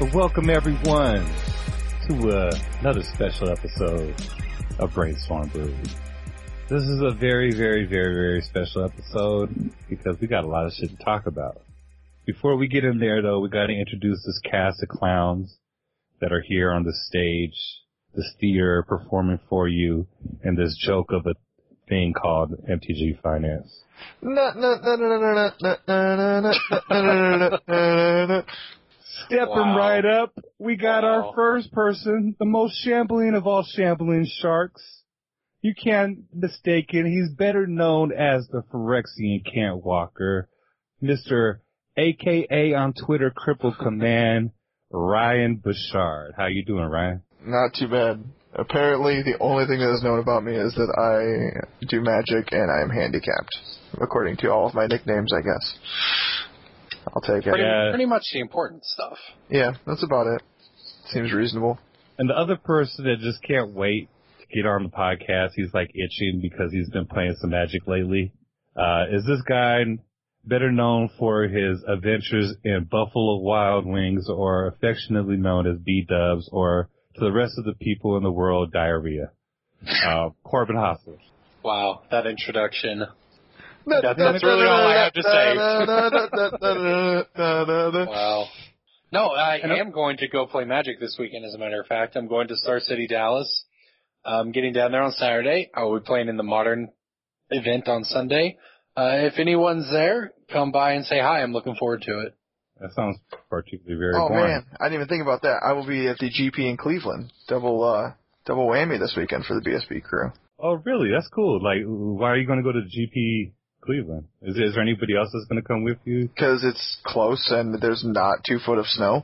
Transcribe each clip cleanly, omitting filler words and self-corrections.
So welcome everyone to another special episode of Brainstorm Brew. This is a very, very, very, very special episode because we got a lot of shit to talk about. Before we get in there though, we gotta introduce this cast of clowns that are here on the stage, this theater performing for you in this joke of a thing called MTG Finance. Stepping right up, we got our first person, the most shambling of all shambling sharks. You can't mistake it. He's better known as the Phyrexian Cantwalker, Mr. AKA on Twitter Cripple Command, Ryan Bouchard. How you doing, Ryan? Not too bad. Apparently, the only thing that is known about me is that I do magic and I am handicapped, according to all of my nicknames, I guess. I'll take it. Pretty much the important stuff. Yeah, that's about it. Seems reasonable. And the other person that just can't wait to get on the podcast, he's like itching because he's been playing some Magic lately, is this guy better known for his adventures in Buffalo Wild Wings, or affectionately known as B-Dubs, or to the rest of the people in the world, diarrhea. Corbin Hosler. Wow, that introduction. That's really all I have to say. Wow. No, I am going to go play Magic this weekend, as a matter of fact. I'm going to Star City, Dallas. I'm getting down there on Saturday. I will be playing in the Modern event on Sunday. If anyone's there, come by and say hi. I'm looking forward to it. That sounds particularly very boring. Oh, man. I didn't even think about that. I will be at the GP in Cleveland. Double whammy this weekend for the BSB crew. Oh, really? That's cool. Like, why are you going to go to the GP Cleveland? Is there anybody else that's going to come with you? Because it's close and there's not 2 foot of snow.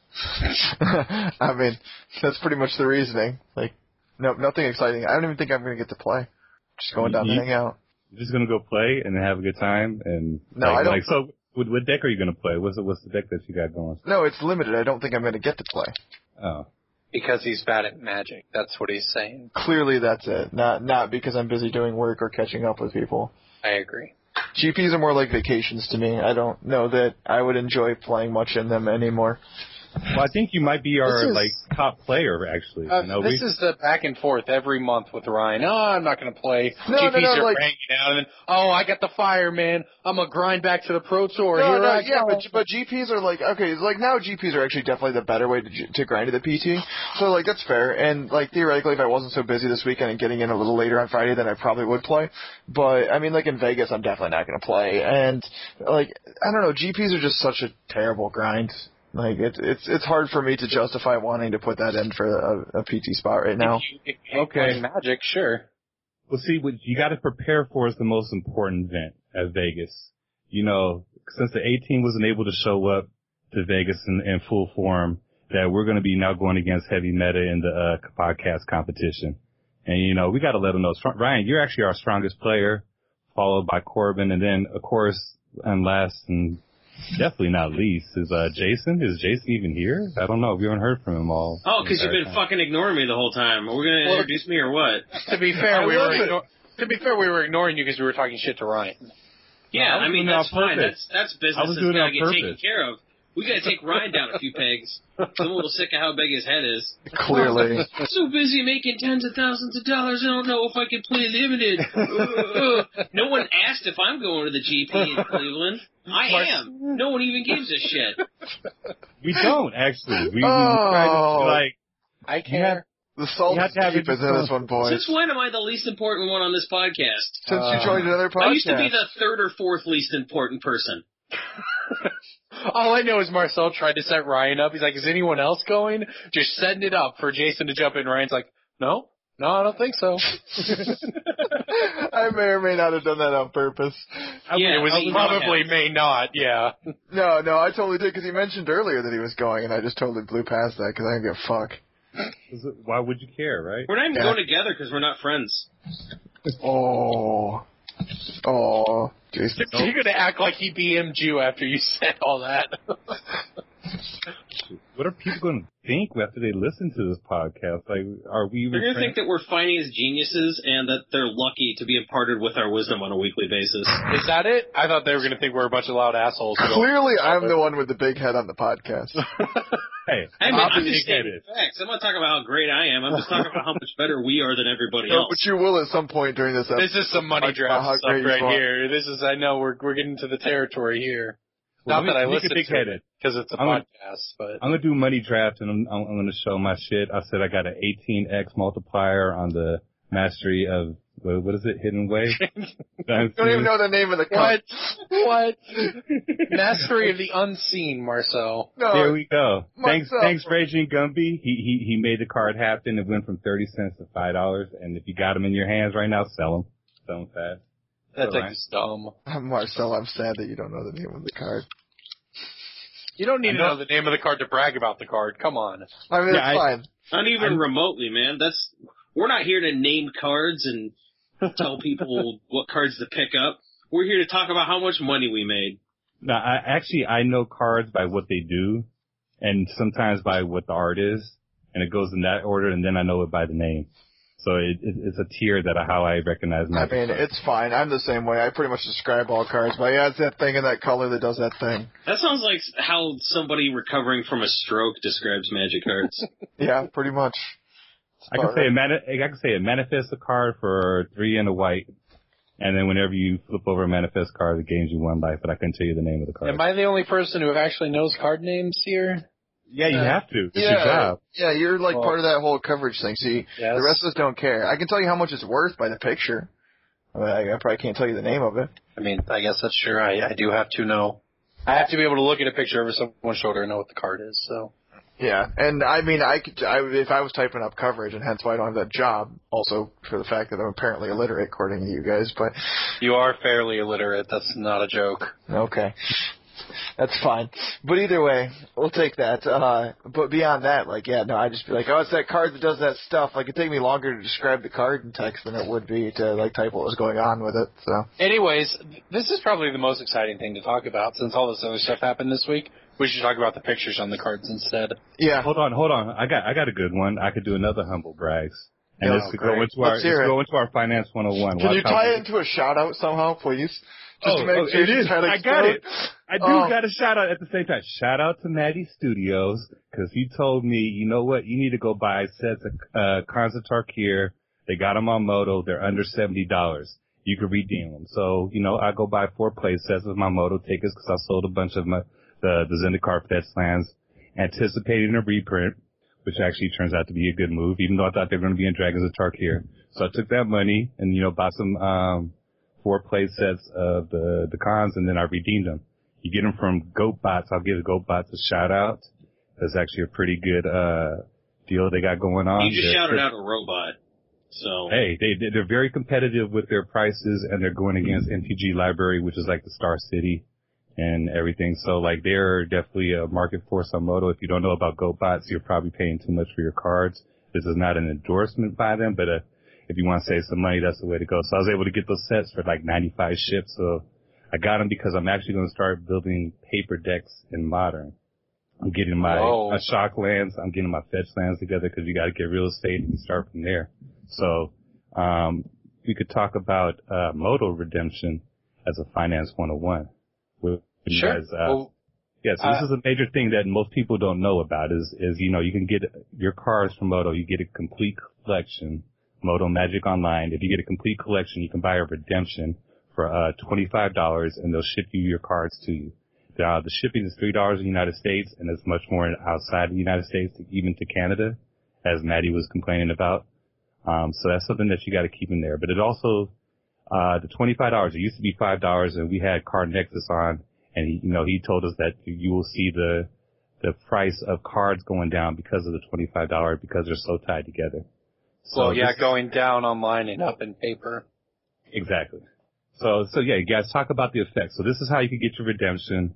I mean, that's pretty much the reasoning. Like, no, nothing exciting. I don't even think I'm going to get to play. Just going down to hang out. You're just going to go play and have a good time? And no, I don't. So, what deck are you going to play? What's the deck that you got going? No, it's limited. I don't think I'm going to get to play. Oh. Because he's bad at Magic. That's what he's saying. Clearly that's it. Not because I'm busy doing work or catching up with people. I agree. GPs are more like vacations to me. I don't know that I would enjoy playing much in them anymore. Well, I think you might be our top player, actually. This is the back and forth every month with Ryan. Oh, I'm not going to play. No, GPs are like, hanging out, and then, oh, I got the fire, man. I'm going to grind back to the Pro Tour. But GPs are like, okay, like now GPs are actually definitely the better way to grind to the PT. So, like, that's fair. And, like, theoretically, if I wasn't so busy this weekend and getting in a little later on Friday, then I probably would play. But, I mean, like, in Vegas, I'm definitely not going to play. And, like, I don't know, GPs are just such a terrible grind. Like, it's hard for me to justify wanting to put that in for a PT spot right now. If you play Magic, sure. Well, see, what you got to prepare for is the most important event at Vegas. You know, since the A-Team wasn't able to show up to Vegas in full form, that we're going to be now going against Heavy Meta in the podcast competition. And, you know, we got to let them know. Ryan, you're actually our strongest player, followed by Corbin, and then, of course, and last and definitely not least is Jason. Is Jason even here? I don't know. We haven't heard from him all. Oh, because you've been fucking ignoring me the whole time. Are we going to introduce me or what? To be fair, we were ignoring you because we were talking shit to Ryan. Yeah, I mean, that's fine. That's business that's got to get taken care of. We got to take Ryan down a few pegs. I'm a little sick of how big his head is. Clearly. I'm so busy making tens of thousands of dollars, I don't know if I can play limited. No one asked if I'm going to the GP in Cleveland. I am. No one even gives a shit. We don't, actually. We try to, like... I care. The salt is deep is in this one, boys. Since when am I the least important one on this podcast? Since you joined another podcast. I used to be the 3rd or 4th least important person. All I know is Marcel tried to set Ryan up. He's like, is anyone else going? Just setting it up for Jason to jump in. Ryan's like, no, I don't think so. I may or may not have done that on purpose. Yeah, it probably may not, yeah. No, I totally did, because he mentioned earlier that he was going, and I just totally blew past that, because I didn't give a fuck. Why would you care, right? We're not even going together because we're not friends. Oh, Jason. You're going to act like he BM'd you after you said all that. what are people going to think after they listen to this podcast? Like, are we? They're going to think that we're finance geniuses and that they're lucky to be imparted with our wisdom on a weekly basis. Is that it? I thought they were going to think we're a bunch of loud assholes. Clearly, I'm the one with the big head on the podcast. Hey, I'm just stating facts. I'm not talking about how great I am. I'm just talking about how much better we are than everybody else. But you will at some point during this episode. This is some money draft stuff right here. This is, I know, we're getting to the territory here. Well, not that I listen to it because it's a podcast, but I'm gonna do money draft and I'm gonna show my shit. I said I got an 18x multiplier on the mastery of what is it? Hidden Way. Don't even know the name of the card. What? Mastery of the unseen, Marcel. No, there we go. Thanks, Raging Gumby. He made the card happen. It went from 30 cents to $5. And if you got them in your hands right now, sell them. Sell them fast. That's just dumb. Marcel, I'm sad that you don't know the name of the card. You don't need to know the name of the card to brag about the card. Come on. I mean, it's fine. Not even remotely, man. We're not here to name cards and tell people what cards to pick up. We're here to talk about how much money we made. No, I know cards by what they do, and sometimes by what the art is, and it goes in that order, and then I know it by the name. So it's a tier that how I recognize my. I mean, it's fine. I'm the same way. I pretty much describe all cards by, yeah, it's that thing in that color that does that thing. That sounds like how somebody recovering from a stroke describes Magic cards. Yeah, pretty much. I can say it manifests a card for 3 and a white, and then whenever you flip over a manifest card, it gains you 1 life. But I couldn't tell you the name of the card. Am I the only person who actually knows card names here? Yeah, you have to. It's your job. Yeah, you're like part of that whole coverage thing. See, the rest of us don't care. I can tell you how much it's worth by the picture. I mean, I probably can't tell you the name of it. I mean, I guess that's true. I do have to know. I have to be able to look at a picture over someone's shoulder and know what the card is. So. Yeah, and I mean, if I was typing up coverage, and hence why I don't have that job, also for the fact that I'm apparently illiterate, according to you guys, but... You are fairly illiterate, that's not a joke. Okay. That's fine. But either way, we'll take that. But beyond that, I'd just be like, oh, it's that card that does that stuff. Like, it'd take me longer to describe the card in text than it would be to, type what was going on with it, so... Anyways, this is probably the most exciting thing to talk about, since all this other stuff happened this week. We should talk about the pictures on the cards instead. Yeah. Hold on. I got a good one. I could do another humble brags. And this could go into our Finance 101. Can you tie it into a shout out somehow, please? Just to make sure it is. I got it. I got a shout out at the same time. Shout out to Maddie Studios, because he told me, you know what, you need to go buy sets of Khans of Tarkir. They got them on Moto. They're under $70. You can redeem them. So, I go buy 4 play sets with my Moto tickets, because I sold a bunch of the Zendikar Fetch lands, anticipating a reprint, which actually turns out to be a good move, even though I thought they were going to be in Dragons of Tarkir. So I took that money and, bought some 4 play sets of the Khans, and then I redeemed them. You get them from GoatBots. I'll give GoatBots a shout out. That's actually a pretty good deal they got going on. You just shouted out a robot. So hey, they're very competitive with their prices, and they're going against NTG Library, which is like the Star City and everything. So they're definitely a market force on Moto. If you don't know about GoatBots, you're probably paying too much for your cards. This is not an endorsement by them, but if you want to save some money, that's the way to go. So I was able to get those sets for 95 ships. So I got them because I'm actually going to start building paper decks in Modern. I'm getting my shock lands. I'm getting my fetch lands together, because you got to get real estate and start from there. So we could talk about Moto redemption as a Finance 101. Sure. So this is a major thing that most people don't know about is you can get your cards from Moto. You get a complete collection, Moto Magic Online. If you get a complete collection, you can buy a redemption for $25, and they'll ship you your cards to you. The shipping is $3 in the United States, and it's much more outside the United States, even to Canada, as Maddie was complaining about. So that's something that you got to keep in there. But it also, the $25, it used to be $5, and we had Card Nexus on. And he told us that you will see the price of cards going down because of the $25, because they're so tied together. So going down online and up in paper. Exactly. So you guys talk about the effects. So this is how you can get your redemption.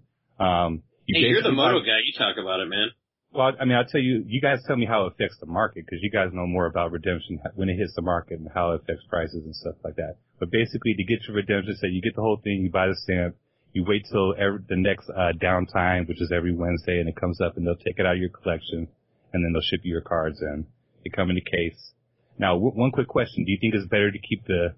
You're the Moto guy. You talk about it, man. Well, I mean, I'll tell you, you guys tell me how it affects the market, because you guys know more about redemption when it hits the market and how it affects prices and stuff like that. But basically, to get your redemption, say you get the whole thing, you buy the stamp, You wait till the next downtime, which is every Wednesday, and it comes up, and they'll take it out of your collection, and then they'll ship you your cards in. They come in a case. Now, one quick question: do you think it's better to keep the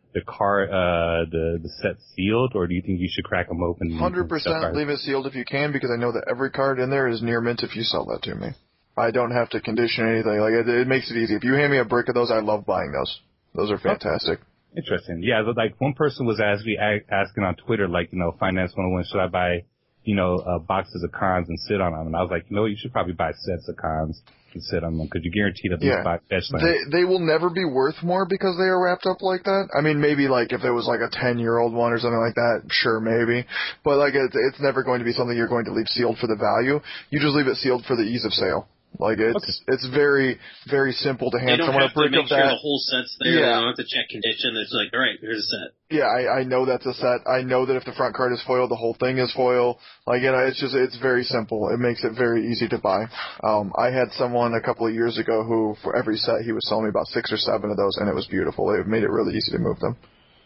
set sealed, or do you think you should crack them open? 100% leave it sealed if you can, because I know that every card in there is near mint if you sell that to me. I don't have to condition anything. Like it makes it easy. If you hand me a brick of those, I love buying those. Those are fantastic. Interesting. Yeah, like one person was asking on Twitter, like, Finance 101, should I buy, boxes of cons and sit on them? And I was like, you should probably buy sets of cons and sit on them, because you're guaranteed at least 5 fetch lands. They will never be worth more because they are wrapped up like that. I mean, maybe like if it was like a 10-year-old one or something like that, sure, maybe. But like it's never going to be something you're going to leave sealed for the value. You just leave it sealed for the ease of sale. Like it's very, very simple to hand someone a brick of that. They don't have to make sure the whole set's there. Yeah. They don't have to check condition. It's like, all right, here's a set. Yeah, I know that's a set. I know that if the front card is foil, the whole thing is foil. Like, it's very simple. It makes it very easy to buy. I had someone a couple of years ago who, for every set, he was selling me about 6 or 7 of those, and it was beautiful. It made it really easy to move them.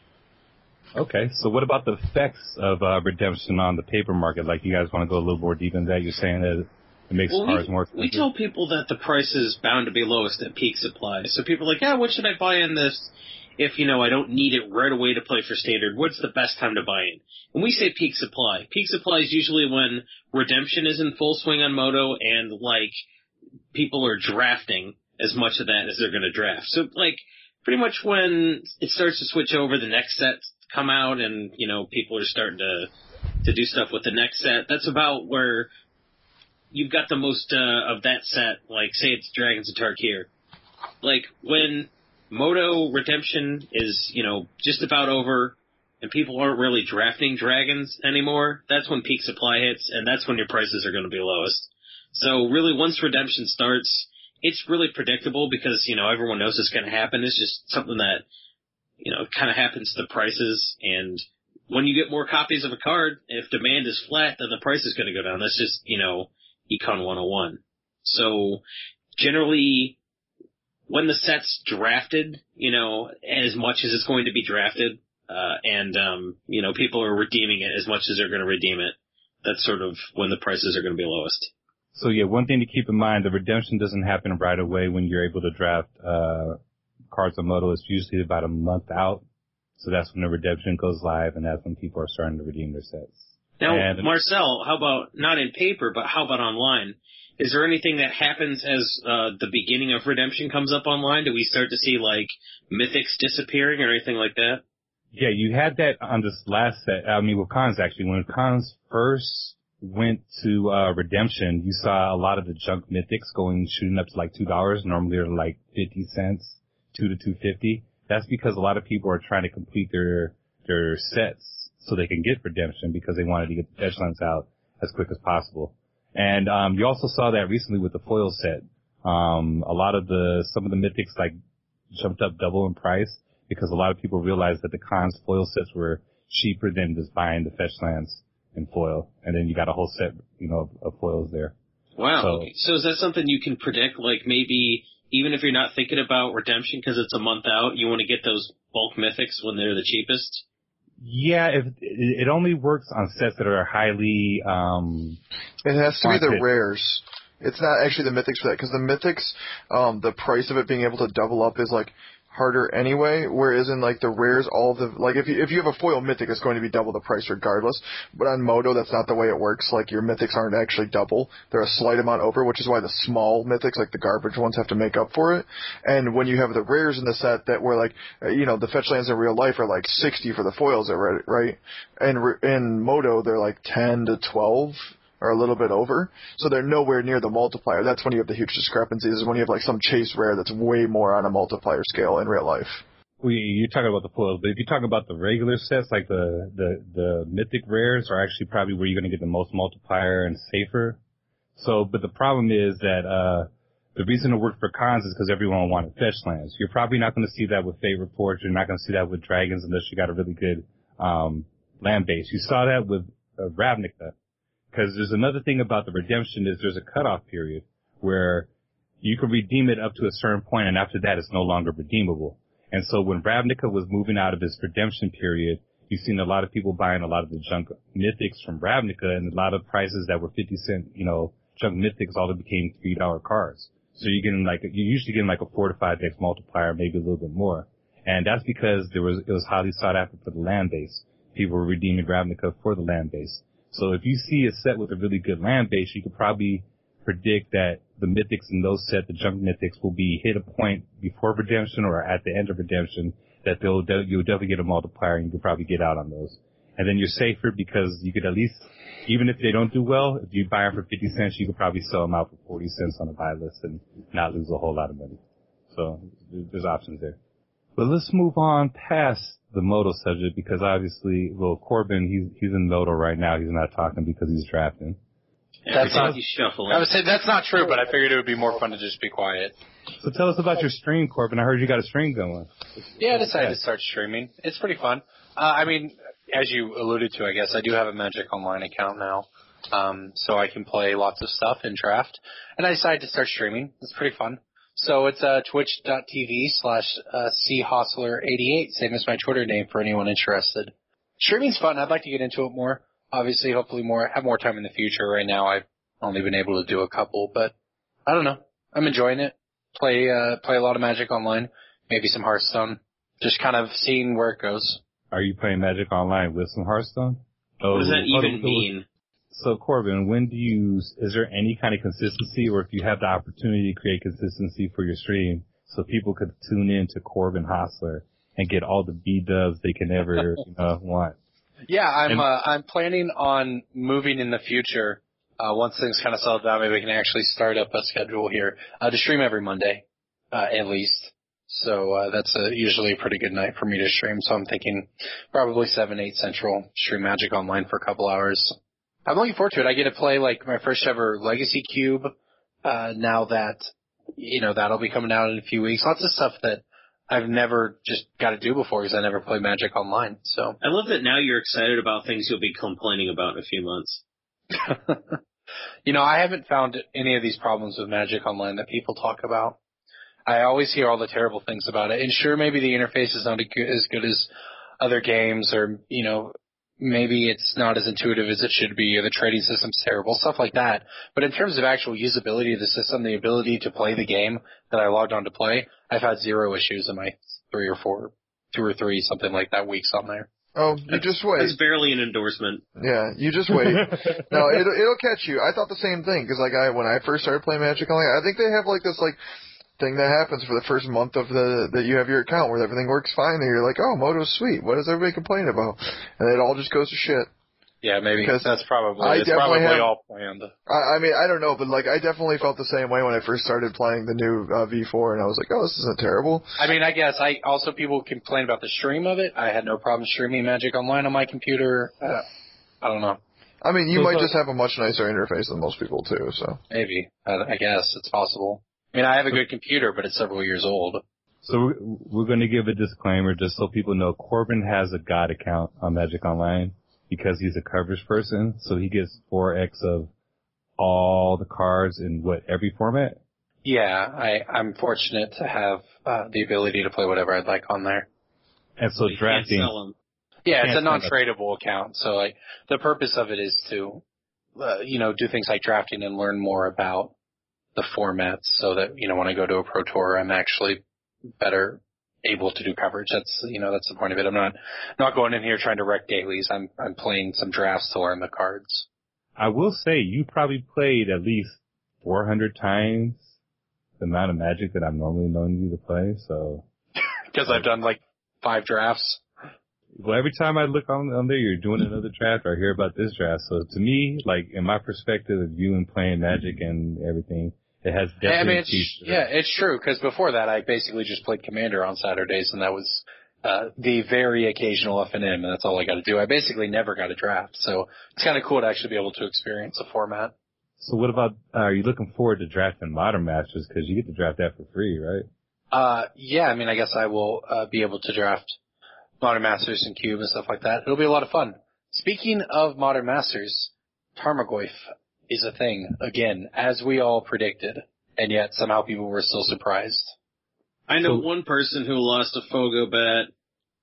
Okay, so what about the effects of redemption on the paper market? Like, you guys want to go a little more deep in that? You're saying that it makes cars more expensive? We tell people that the price is bound to be lowest at peak supply. So people are like, what should I buy in this if, I don't need it right away to play for standard? What's the best time to buy in? And we say peak supply. Peak supply is usually when redemption is in full swing on Moto and, like, people are drafting as much of that as they're going to draft. So, like, pretty much when it starts to switch over, the next sets come out and, people are starting to do stuff with the next set. That's about where you've got the most of that set, like, say it's Dragons of Tarkir. Like, when Moto Redemption is, just about over, and people aren't really drafting Dragons anymore, that's when peak supply hits, and that's when your prices are going to be lowest. So, really, once Redemption starts, it's really predictable because, everyone knows it's going to happen. It's just something that, kind of happens to the prices, and when you get more copies of a card, if demand is flat, then the price is going to go down. That's just, Econ 101. So generally, when the set's drafted, as much as it's going to be drafted, and people are redeeming it as much as they're going to redeem it, that's sort of when the prices are going to be lowest. So yeah, one thing to keep in mind, the redemption doesn't happen right away when you're able to draft cards on Moto. It's usually about a month out. So that's when the redemption goes live, and that's when people are starting to redeem their sets. Now, Marcel, how about, not in paper, but how about online? Is there anything that happens as the beginning of redemption comes up online? Do we start to see, like, mythics disappearing or anything like that? Yeah, you had that on this last set. I mean, with cons, actually. When cons first went to redemption, you saw a lot of the junk mythics shooting up to like $2. Normally they're like 50 cents, $2 to $2.50. That's because a lot of people are trying to complete their sets so they can get redemption because they wanted to get the fetch lands out as quick as possible. And you also saw that recently with the foil set. Some of the mythics like jumped up double in price because a lot of people realized that the cons foil sets were cheaper than just buying the fetch lands in foil. And then you got a whole set, of foils there. Wow. So is that something you can predict? Like maybe even if you're not thinking about redemption because it's a month out, you want to get those bulk mythics when they're the cheapest? Yeah, it only works on sets that are highly, it has to be the rares. It's not actually the mythics for that, because the mythics, the price of it being able to double up is like harder anyway, whereas in like the rares, if you have a foil mythic, it's going to be double the price regardless. But on Moto, that's not the way it works. Like your mythics aren't actually double; they're a slight amount over, which is why the small mythics, like the garbage ones, have to make up for it. And when you have the rares in the set that were like, the fetch lands in real life are like 60 for the foils, right? And in Moto, they're like 10 to 12. Or a little bit over, so they're nowhere near the multiplier. That's when you have the huge discrepancies, is when you have like some chase rare that's way more on a multiplier scale in real life. Well, you're talking about the foils, but if you're talking about the regular sets, like the mythic rares are actually probably where you're going to get the most multiplier and safer. So, but the problem is that the reason it worked for cons is because everyone wanted fetch lands. You're probably not going to see that with Fate Reforged. You're not going to see that with Dragons unless you got a really good land base. You saw that with Ravnica. Because there's another thing about the redemption is there's a cutoff period where you can redeem it up to a certain point, and after that it's no longer redeemable. And so when Ravnica was moving out of its redemption period, you've seen a lot of people buying a lot of the junk mythics from Ravnica, and a lot of prices that were 50 cent, junk mythics all became $3 cards. So you're usually getting like a 4 to 5x multiplier, maybe a little bit more. And that's because it was highly sought after for the land base. People were redeeming Ravnica for the land base. So if you see a set with a really good land base, you could probably predict that the mythics in those sets, the junk mythics, will be hit a point before redemption or at the end of redemption that you'll definitely get a multiplier, and you can probably get out on those. And then you're safer because you could at least, even if they don't do well, if you buy them for 50 cents, you could probably sell them out for 40 cents on a buy list and not lose a whole lot of money. So there's options there. But let's move on past the Moto subject because obviously, Corbin, he's in Moto right now. He's not talking because he's drafting. That's not, he's shuffling. I would say that's not true, but I figured it would be more fun to just be quiet. So tell us about your stream, Corbin. I heard you got a stream going. Yeah, I decided to start streaming. It's pretty fun. As you alluded to, I guess, I do have a Magic Online account now. So I can play lots of stuff in draft. And I decided to start streaming. It's pretty fun. So it's twitch.tv/chosler88, same as my Twitter name for anyone interested. Streaming's fun. I'd like to get into it more. Obviously, hopefully have more time in the future. Right now, I've only been able to do a couple, but I don't know. I'm enjoying it. Play a lot of Magic Online, maybe some Hearthstone. Just kind of seeing where it goes. Are you playing Magic Online with some Hearthstone? What does that even mean? So Corbin, is there any kind of consistency, or if you have the opportunity to create consistency for your stream so people could tune in to Corbin Hostler and get all the B-dubs they can ever want? Yeah, I'm planning on moving in the future, once things kind of settle down, maybe we can actually start up a schedule here, to stream every Monday, at least. So, that's usually a pretty good night for me to stream. So I'm thinking probably 7, 8 Central, stream Magic Online for a couple hours. I'm looking forward to it. I get to play like my first ever Legacy Cube, now that, that'll be coming out in a few weeks. Lots of stuff that I've never just got to do before because I never played Magic Online. So I love that now you're excited about things you'll be complaining about in a few months. I haven't found any of these problems with Magic Online that people talk about. I always hear all the terrible things about it. And sure, maybe the interface is not as good as other games, or, maybe it's not as intuitive as it should be, or the trading system's terrible, stuff like that. But in terms of actual usability of the system, the ability to play the game that I logged on to play, I've had 0 issues in my 2 or 3, something like that, weeks on there. Oh, you just wait. That's barely an endorsement. Yeah, you just wait. No, it'll catch you. I thought the same thing, because when I first started playing Magic Online, I think they have this thing that happens for the first month of that you have your account where everything works fine, and you're like, oh, Moto's sweet. What does everybody complain about? And it all just goes to shit. Yeah, maybe because that's probably all planned. I don't know, but I definitely felt the same way when I first started playing the new V4, and I was like, oh, this isn't terrible. I guess people complain about the stream of it. I had no problem streaming Magic Online on my computer. I don't know. You might just have a much nicer interface than most people too. So maybe I guess it's possible. I have a good computer, but it's several years old. So we're going to give a disclaimer just so people know. Corbin has a God account on Magic Online because he's a coverage person, so he gets 4x of all the cards in every format? Yeah, I'm fortunate to have the ability to play whatever I'd like on there. And so drafting... Yeah, it's a non-tradable account, so the purpose of it is to, do things like drafting and learn more about the formats so that, when I go to a Pro Tour, I'm actually better able to do coverage. That's the point of it. I'm not going in here trying to wreck dailies. I'm playing some drafts to learn the cards. I will say you probably played at least 400 times the amount of Magic that I'm normally known you to play, so. Because I've done 5 drafts. Well, every time I look on there, you're doing another draft or I hear about this draft. So to me, in my perspective of you and playing Magic and everything, it has definitely it's true, because before that, I basically just played Commander on Saturdays, and that was the very occasional FNM, and that's all I got to do. I basically never got a draft, so it's kind of cool to actually be able to experience a format. So what about, are you looking forward to drafting Modern Masters, because you get to draft that for free, right? Yeah, I guess I will be able to draft Modern Masters and Cube and stuff like that. It'll be a lot of fun. Speaking of Modern Masters, Tarmogoyf is a thing, again, as we all predicted, and yet somehow people were still surprised. I know one person who lost a Fogo bet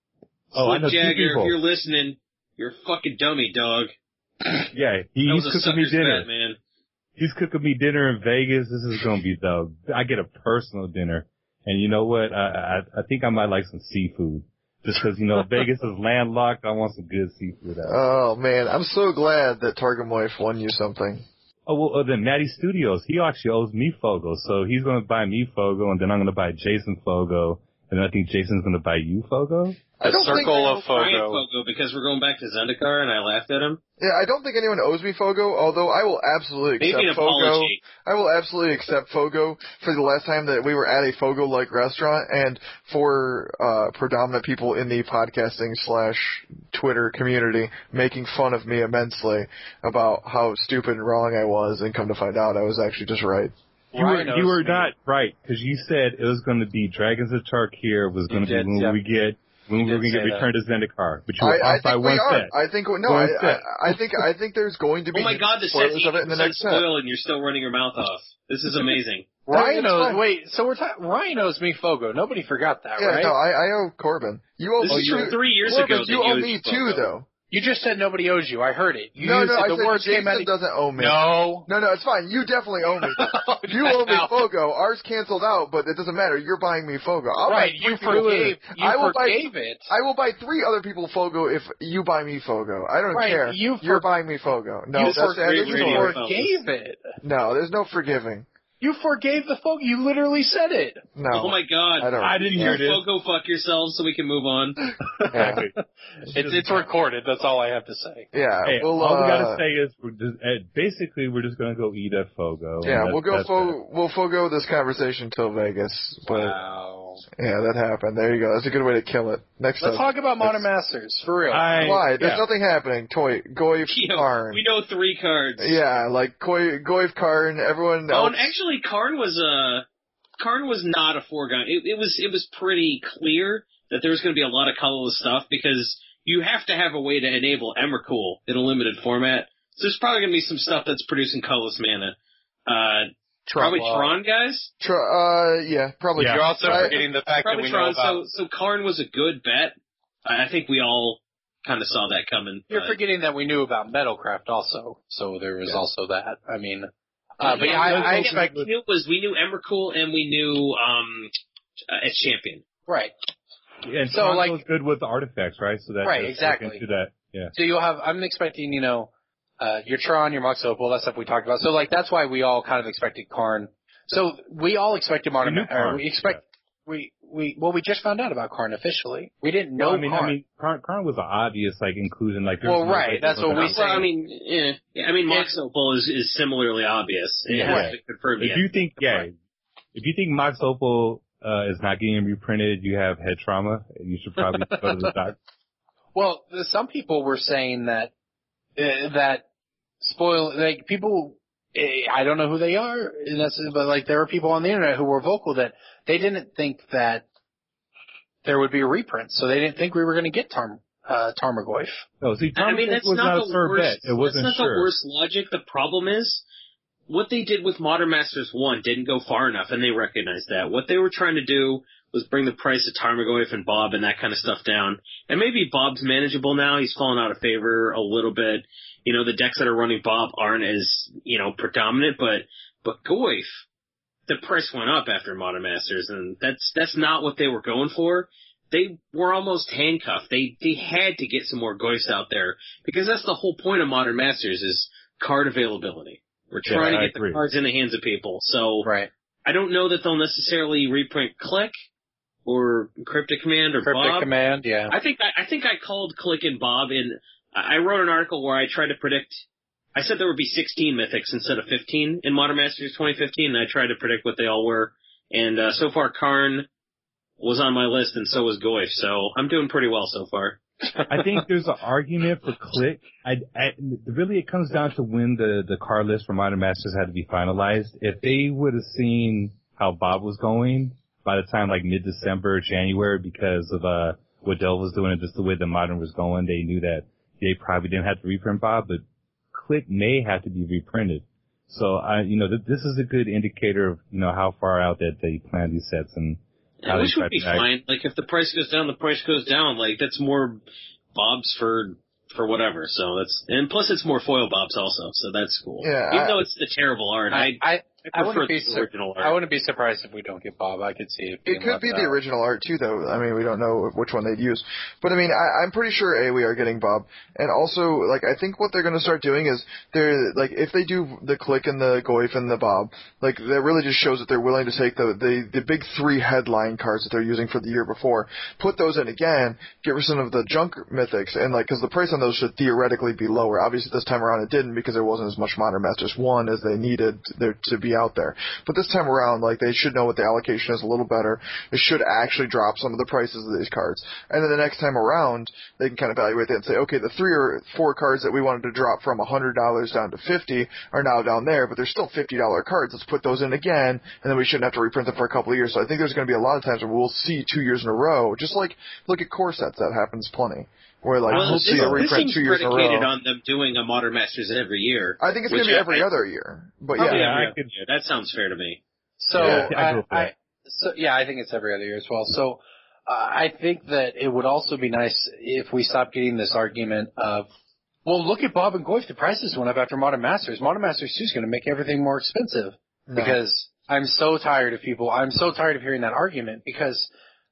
Oh, I know Jagger, two people. if you're listening, you're a fucking dummy, dog. Yeah, he's cooking me dinner. Bet, man. He's cooking me dinner in Vegas. This is gonna be I get a personal dinner. And you know what? I think I might like some seafood. Just cause, Vegas is landlocked. I want some good seafood out. Oh man, I'm so glad that Targamoif won you something. Oh, well, then Matty Studios, he actually owes me Fogo. So he's gonna buy me Fogo, and then I'm gonna buy Jason Fogo. And then I think Jason's gonna buy you Fogo? I don't think Circle of Brian Fogo. Fogo, because we're going back to Zendikar and I laughed at him. Yeah, I don't think anyone owes me Fogo, although I will absolutely Maybe an accept Fogo. apology. I will absolutely accept Fogo for the last time that we were at a Fogo-like restaurant, and for predominant people in the podcasting / Twitter community making fun of me immensely about how stupid and wrong I was, and come to find out I was actually just right. You were not right, because you said it was going to be Dragons of Tarkir was going to be when we were going to get returned to Zendikar. But you were off by one set. I think I think there's going to be Oh my god, the spoilers set's of it in the next set. spoiled and you're still running your mouth off. This is amazing. Ryan It's owes, fine. wait, so Ryan owes me Fogo. Nobody forgot that, Yeah, right? no, I owe Corbin. You owe This me is from 3 years Corbin, ago. you that owe owed me you too, Fogo. though. You just said nobody owes you. I heard it. No, I the said words Jason came out of doesn't owe me. No. No, it's fine. You definitely owe me. You owe me Fogo. Ours canceled out, but it doesn't matter. You're buying me Fogo. I'll Right, buy you three people- forgave it. I will buy 3 other people Fogo if you buy me Fogo. I don't Right, care. You're buying me Fogo. No, you that's forgave forgave it. No, there's no forgiving. You forgave the Fogo. You literally said it. No. Oh my god. I didn't hear this. Go fuck yourselves so we can move on. Exactly. It's recorded. That's all I have to say. Yeah. Hey, we'll, all we gotta say is basically we're just gonna go eat at Fogo. Yeah, and we'll Fogo this conversation till Vegas. But Wow. yeah, that happened. There you go. That's a good way to kill it. Next Let's up. talk about Modern Masters, for real. Why? There's nothing happening. Goyf, Karn. We know 3 cards. Yeah, like Goyf, Karn, everyone else. Oh, and actually, Karn was not a foregone. It was pretty clear that there was going to be a lot of colorless stuff because you have to have a way to enable Emrakul in a limited format. So there's probably going to be some stuff that's producing colorless mana. Probably Tron, guys? Yeah, probably. You're also forgetting the fact that we know about... So Karn was a good bet. I think we all kind of saw that coming. You're forgetting that we knew about Metalcraft also, so there was also that. I mean... but yeah, I expect... We knew Emrakul and we knew as champion. Right. Yeah, and so Tron like goes good with the artifacts, right? So that right, exactly. Into that, yeah. So you'll have. I'm expecting, your Tron, your Mox Opal, that stuff we talked about. So like that's why we all kind of expected Karn. So we all expected Modern. We just found out about Karn officially. We didn't know. Karn. I mean, Karn was an obvious inclusion. Right. That's what we say. Well, I mean, Mox Opal is similarly obvious. It hasn't been confirmed yet. If you think Mox Opal is not getting reprinted, you have head trauma. You should probably go to the doctor. Well, some people were saying that people. I don't know who they are, but there were people on the internet who were vocal that they didn't think that there would be a reprint, so they didn't think we were going to get Tarmogoyf. No, see, that's was not a the sure worst. bet. It wasn't that's not the worst logic. The problem is what they did with Modern Masters 1 didn't go far enough, and they recognized that. What they were trying to do was bring the price of Tarmogoyf and Bob and that kind of stuff down. And maybe Bob's manageable now. He's fallen out of favor a little bit. The decks that are running Bob aren't as, predominant, but Goyf, the price went up after Modern Masters, and that's not what they were going for. They were almost handcuffed. They had to get some more Goyfs out there, because that's the whole point of Modern Masters is card availability. We're trying to get the cards in the hands of people. So right. I don't know that they'll necessarily reprint Click or Cryptic Command or Bob. Cryptic Command, yeah. I think I called Click and Bob, and I wrote an article where I tried to predict. I said there would be 16 Mythics instead of 15 in Modern Masters 2015, and I tried to predict what they all were. And so far, Karn was on my list, and so was Goyf. So I'm doing pretty well so far. I think there's an argument for Click. Really, it comes down to when the card list for Modern Masters had to be finalized. If they would have seen how Bob was going by the time mid-December, January, because of what Dell was doing and just the way the Modern was going, they knew that they probably didn't have to reprint Bob, but Click may have to be reprinted. So this is a good indicator of how far out that they plan these sets, and Which would be fine. Like, if the price goes down, the price goes down. Like, that's more bobs for whatever. So and plus it's more foil bobs also, so that's cool. Yeah, even though it's the terrible art, I prefer the original art. I wouldn't be surprised if we don't get Bob. I could see it. It could be the original art too, though. I mean, we don't know which one they'd use, but I mean, I'm pretty sure we are getting Bob, and also like I think what they're going to start doing is they're like if they do the Click and the Goyf and the Bob, like that really just shows that they're willing to take the big 3 headline cards that they're using for the year before, put those in again, get rid of some of the junk mythics, and like because the price on those should theoretically be lower. Obviously, this time around it didn't because there wasn't as much Modern Masters 1 as they needed there to be out there. But this time around, like, they should know what the allocation is a little better. It should actually drop some of the prices of these cards. And then the next time around, they can kind of evaluate that and say, okay, the 3 or 4 cards that we wanted to drop from $100 down to $50 are now down there, but they're still $50 cards. Let's put those in again, and then we shouldn't have to reprint them for a couple of years. So I think there's going to be a lot of times where we'll see 2 years in a row, just like, look at core sets, that happens plenty. Where like we'll see a reprint 2 years in a row. This seems predicated on them doing a Modern Masters every year. I think it's going to be every other year. But yeah, that sounds fair to me. So I think it's every other year as well. So I think that it would also be nice if we stopped getting this argument of, well, look at Bob and Goyf. The prices went up after Modern Masters. Modern Masters 2 is going to make everything more expensive. No. Because I'm so tired of hearing that argument because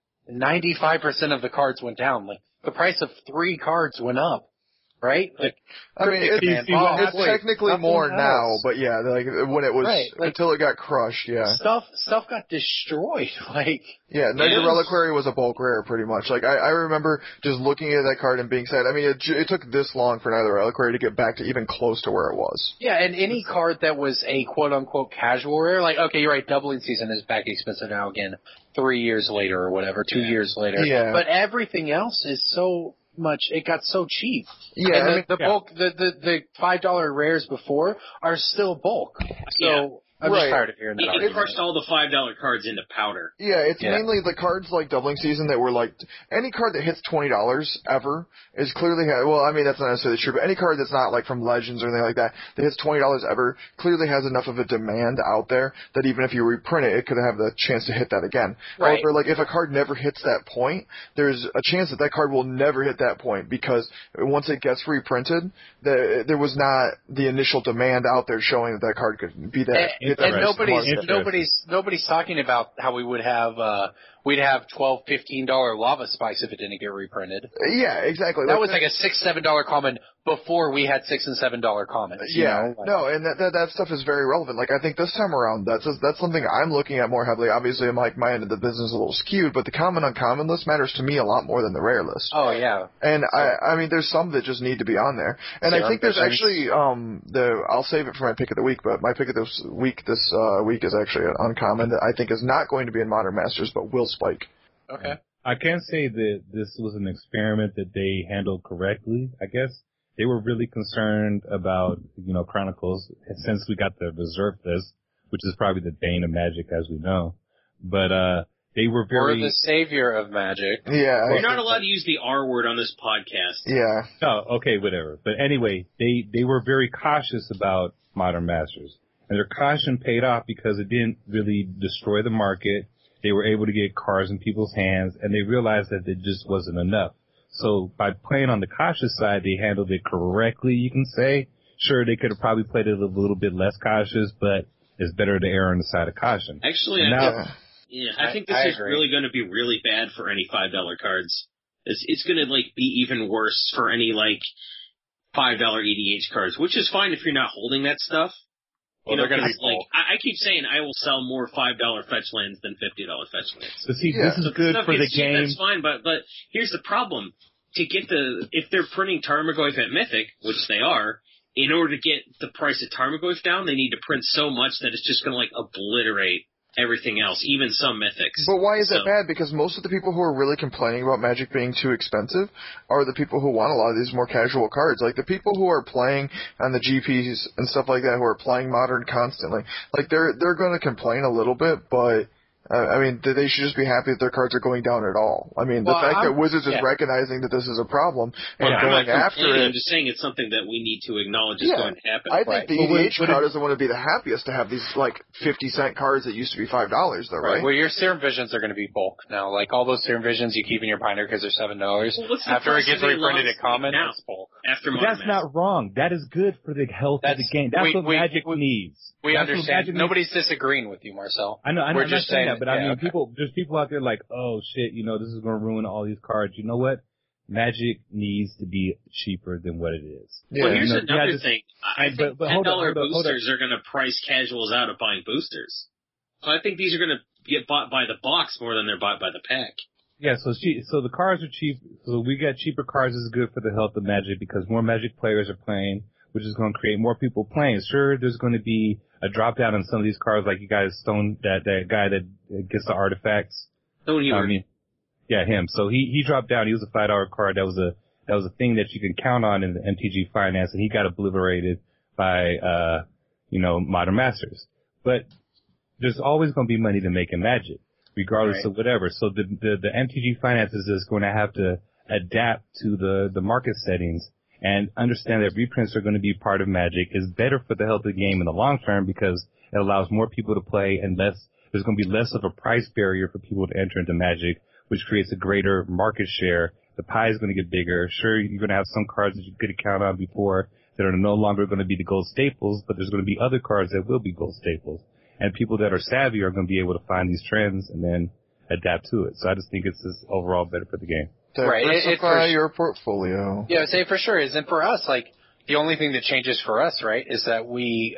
95% of the cards went down. Like, the price of 3 cards went up, right? Like, I mean, it's technically more now, but yeah, like when it was until it got crushed, yeah. Stuff got destroyed, like. Yeah, Knight of the Reliquary was a bulk rare, pretty much. Like I remember just looking at that card and being sad. I mean, it took this long for Knight of the Reliquary to get back to even close to where it was. Yeah, and any card that was a quote unquote casual rare, like okay, you're right, Doubling Season is back expensive now again, 3 years later or whatever, 2 years later. Yeah. But everything else is so much, it got so cheap. Yeah, and bulk, the $5 rares before are still bulk. So I'm just tired of hearing that. It crushed all the $5 cards into powder. Yeah, it's mainly the cards like Doubling Season that were like any card that hits $20 ever is clearly well, I mean that's not necessarily true, but any card that's not like from Legends or anything like that hits $20 ever clearly has enough of a demand out there that even if you reprint it, it could have the chance to hit that again. Right. However, like if a card never hits that point, there's a chance that card will never hit that point because once it gets reprinted, there was not the initial demand out there showing that card could be that. And nobody's talking about how we would have we'd have $12, $15 lava spikes if it didn't get reprinted. Yeah, exactly. That was like a $6, $7 common before we had $6 and $7 commons. Yeah, no, and that stuff is very relevant. Like I think this time around, that's something I'm looking at more heavily. Obviously, my end of the business is a little skewed, but the common uncommon list matters to me a lot more than the rare list. Oh yeah. And I mean, there's some that just need to be on there. And I think there's actually I'll save it for my pick of the week, but my pick of this week is actually an uncommon that I think is not going to be in Modern Masters, but will spike. Okay. I can say that this was an experiment that they handled correctly, I guess. They were really concerned about, Chronicles, since we got the reserve list, which is probably the bane of Magic as we know. But, they were very... Or the savior of Magic. Yeah. You're not allowed to use the R word on this podcast. Yeah. Oh, okay, whatever. But anyway, they were very cautious about Modern Masters. And their caution paid off because it didn't really destroy the market. They were able to get cards in people's hands, and they realized that it just wasn't enough. So by playing on the cautious side, they handled it correctly, you can say. Sure, they could have probably played it a little bit less cautious, but it's better to err on the side of caution. Actually, I think this is really going to be really bad for any $5 cards. It's going to be even worse for any $5 EDH cards, which is fine if you're not holding that stuff. Well, they're going to be I keep saying I will sell more $5 fetch lands than $50 fetch lands. So see, this is good for the game. That's fine, but here's the problem: if they're printing Tarmogoyf at Mythic, which they are, in order to get the price of Tarmogoyf down, they need to print so much that it's just going to obliterate everything else, even some mythics. But why is that bad? Because most of the people who are really complaining about Magic being too expensive are the people who want a lot of these more casual cards. Like the people who are playing on the GPs and stuff like that, who are playing Modern constantly, they're going to complain a little bit, but I mean, they should just be happy that their cards are going down at all. I mean, the fact that Wizards is recognizing that this is a problem and going after it. I'm just saying it's something that we need to acknowledge is going to happen. I think the EDH crowd doesn't want to be the happiest to have these, like, 50-cent cards that used to be $5, though, right? Well, your Serum Visions are going to be bulk now. Like, all those Serum Visions you keep in your binder because they're $7. Well, after it gets reprinted at Common, it's bulk. That's not wrong. That is good for the health of the game. That's what Magic needs. We understand. Nobody's disagreeing with you, Marcel. I know. We're just saying that, but I mean, there's people out there like, oh shit, this is going to ruin all these cards. You know what? Magic needs to be cheaper than what it is. Yeah. Well, here's another thing. I think $10 boosters are going to price casuals out of buying boosters. So I think these are going to get bought by the box more than they're bought by the pack. Yeah, so the cards are cheap. So we got cheaper cards is good for the health of Magic because more Magic players are playing, which is going to create more people playing. Sure, there's going to be a drop down on some of these cards, like you guys that guy that gets the artifacts. Yeah, him. So he dropped down. He was a $5 card. That was a thing that you can count on in the MTG Finance, and he got obliterated by Modern Masters. But there's always going to be money to make in Magic, regardless of whatever. So the MTG Finance is just going to have to adapt to the market settings and understand that reprints are going to be part of Magic. Is better for the health of the game in the long term because it allows more people to play and there's going to be less of a price barrier for people to enter into Magic, which creates a greater market share. The pie is going to get bigger. Sure, you're going to have some cards that you could count on before that are no longer going to be the gold staples, but there's going to be other cards that will be gold staples. And people that are savvy are going to be able to find these trends and then adapt to it. So I just think it's just overall better for the game. Diversify your portfolio. Yeah, say for sure is. And for us, like, the only thing that changes for us, right, is that we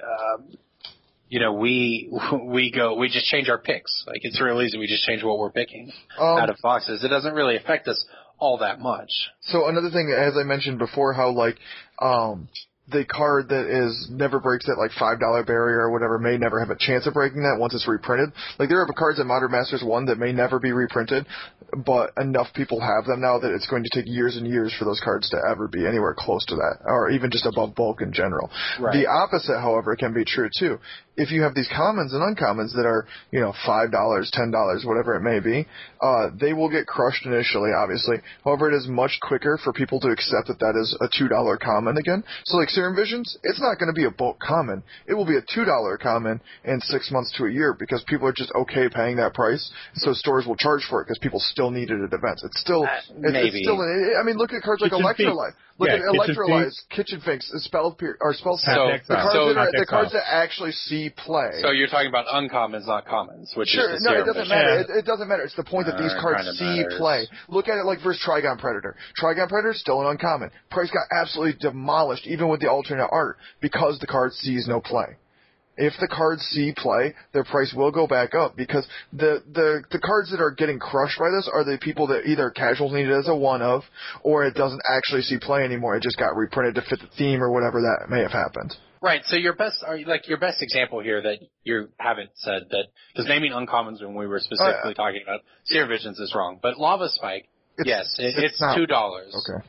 just change our picks. Like, it's real easy. We just change what we're picking out of boxes. It doesn't really affect us all that much. So another thing, as I mentioned before, how, like, the card that never breaks that, like, $5 barrier or whatever may never have a chance of breaking that once it's reprinted. Like, there are cards in Modern Masters 1 that may never be reprinted, but enough people have them now that it's going to take years and years for those cards to ever be anywhere close to that, or even just above bulk in general. Right. The opposite, however, can be true, too. If you have these commons and uncommons that are, $5, $10, whatever it may be, they will get crushed initially, obviously. However, it is much quicker for people to accept that that is a $2 common again. So, like, Serum Visions, it's not going to be a bulk common. It will be a $2 common in 6 months to a year because people are just okay paying that price. So stores will charge for it because people still need it at events. It's still, I mean, look at cards like Electrolyte. Look at Electrolyte, Kitchen Finks, Spell Sack. The cards that actually see play. So you're talking about uncommons, not commons, which sure, is the it doesn't matter. It doesn't matter. It's the point that these cards see play. Look at it like versus Trigon Predator. Trigon Predator is still an uncommon. Price got absolutely demolished, even with the alternate art, because the card sees no play. If the cards see play, their price will go back up because the cards that are getting crushed by this are the people that either casuals need it as a one-of or it doesn't actually see play anymore. It just got reprinted to fit the theme or whatever that may have happened. Right. So your best example here that you haven't said that, because naming uncommons when we were specifically talking about Serum Visions is wrong, but Lava Spike, it's $2. Okay.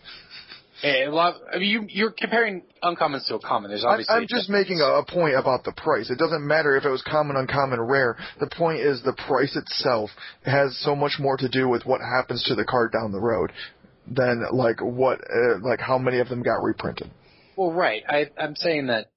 You're comparing uncommons to a common. There's obviously I'm just making a point about the price. It doesn't matter if it was common, uncommon, rare. The point is the price itself has so much more to do with what happens to the card down the road than like how many of them got reprinted. Well, right. I'm saying that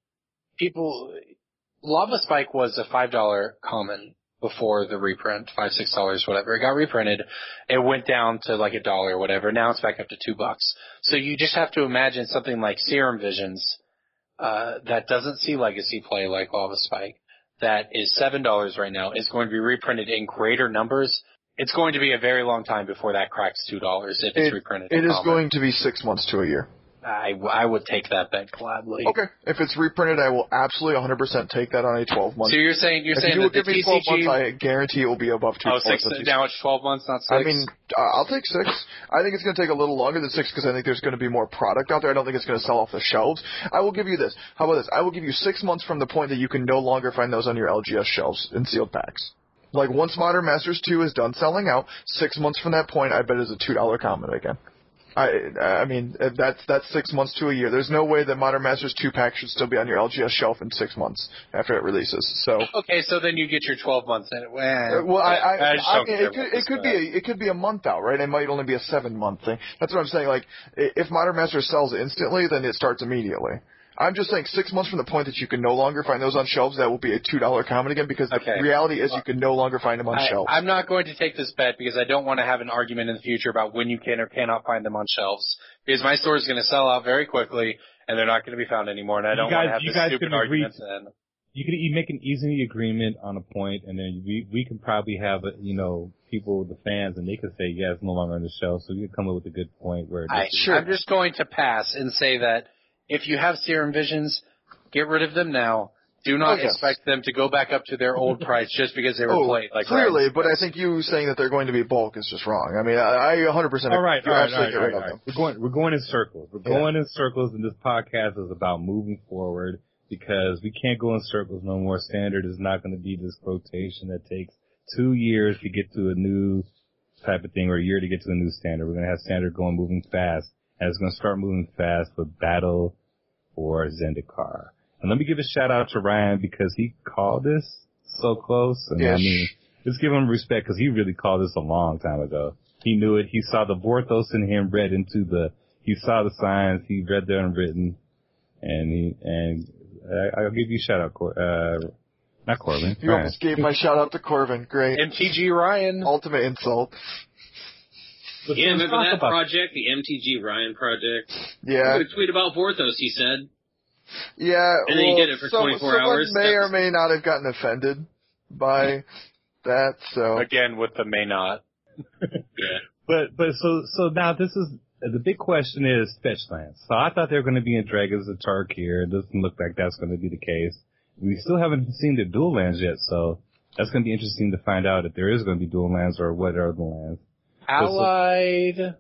Lava Spike was a $5 common before the reprint, $5, $6, whatever. It got reprinted. It went down to like $1 or whatever. Now it's back up to $2. So you just have to imagine something like Serum Visions, that doesn't see legacy play like Lava Spike, that is $7 right now, is going to be reprinted in greater numbers. It's going to be a very long time before that cracks $2 if it's reprinted. It is going to be 6 months to a year. I would take that bet gladly. Okay. If it's reprinted, I will absolutely 100% take that on a 12-month. So you're saying if that you will give the me 12 months, I guarantee it will be above 2 months. Now it's 12 months, not 6? I mean, I'll take 6. I think it's going to take a little longer than 6 because I think there's going to be more product out there. I don't think it's going to sell off the shelves. I will give you this. How about this? I will give you 6 months from the point that you can no longer find those on your LGS shelves in sealed packs. Like, once Modern Masters 2 is done selling out, 6 months from that point, I bet it's a $2 common again. I mean, that's 6 months to a year. There's no way that Modern Masters 2-pack should still be on your LGS shelf in 6 months after it releases. So okay, so then you get your 12 months in it. well, I mean, it could be a month out, right? It might only be a 7-month thing. That's what I'm saying. Like, if Modern Masters sells instantly, then it starts immediately. I'm just saying 6 months from the point that you can no longer find those on shelves, that will be a $2 common again, because the reality is you can no longer find them on shelves. I'm not going to take this bet because I don't want to have an argument in the future about when you can or cannot find them on shelves. Because my store is going to sell out very quickly, and they're not going to be found anymore, and I don't want to have this stupid argument then. You can make an easy agreement on a point, and then we can probably have, people, the fans, and they can say, yeah, it's no longer on the shelf, so you can come up with a good point where I'm just going to pass and say that if you have Serum Visions, get rid of them now. Do not expect them to go back up to their old price just because they were played. Like clearly, but I think you saying that they're going to be bulk is just wrong. I mean, I 100% agree. All right. We're going in circles. We're going in circles, and this podcast is about moving forward because we can't go in circles no more. Standard is not going to be this rotation that takes 2 years to get to a new type of thing or a year to get to a new standard. We're going to have standard moving fast. And it's going to start moving fast with Battle for Zendikar. And let me give a shout out to Ryan because he called this so close. And I mean, just give him respect because he really called this a long time ago. He knew it. He saw the Vorthos in him read into he saw the signs. He read the unwritten. And I'll give you a shout out, not Corbin. You almost gave my shout out to Corbin. Great. MTG Ryan. Ultimate insult. Yeah, remember that project, the MTG Ryan project? Yeah. I'm going to tweet about Vorthos, he said. Yeah. And then he did it for 24 hours. Someone may or may not have gotten offended by that, so. Again, with the may not. Yeah. But so now this is, the big question is fetch lands. So I thought they were going to be in Dragons of Tarkir. It doesn't look like that's going to be the case. We still haven't seen the dual lands yet, so that's going to be interesting to find out if there is going to be dual lands or what are the lands. Enemy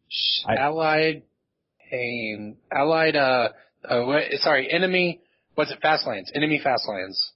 fast lands. Enemy fast lands.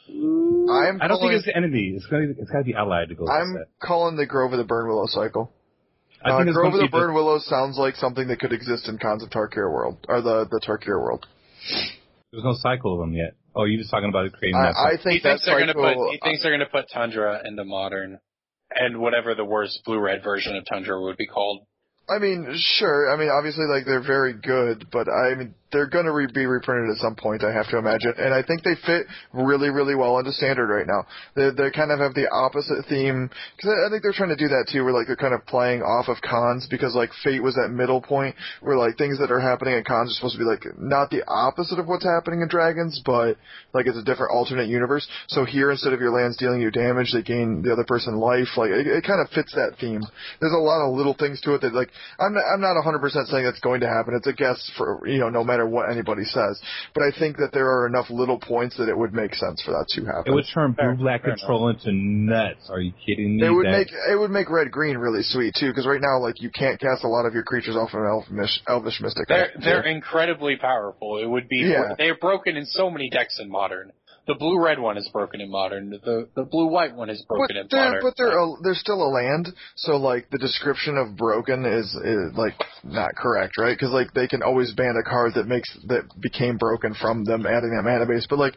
I don't think it's the enemy. It's got to be allied to go. I'm calling the Grove of the Burn Willow cycle. I think Grove of the Burn Willow sounds like something that could exist in Khans of Tarkir world, or the Tarkir world. There's no cycle of them yet. Oh, you're just talking about creating that. I think that's cycle. He thinks they're going to put Tundra into Modern. And whatever the worst blue-red version of Tundra would be called. I mean, sure. I mean, obviously, they're very good, but I mean, they're going to be reprinted at some point, I have to imagine. And I think they fit really, really well into Standard right now. They kind of have the opposite theme, because I think they're trying to do that too, where they're kind of playing off of Khans, because Fate was that middle point where things that are happening at Khans are supposed to be not the opposite of what's happening in Dragons, but it's a different alternate universe. So here, instead of your lands dealing you damage, they gain the other person life. It kind of fits that theme. There's a lot of little things to it that I'm not 100% saying that's going to happen. It's a guess for, no matter what anybody says. But I think that there are enough little points that it would make sense for that to happen. It would turn blue-black control into nuts. Are you kidding me? It would make red-green really sweet, too, because right now, you can't cast a lot of your creatures off of an Elvish Mystic. They're incredibly powerful. It would be, they're broken in so many decks in Modern. The blue-red one is broken in Modern. The blue-white one is broken in Modern. But they're still a land, so the description of broken is not correct, right? Because they can always ban a card that became broken from them adding that mana base. But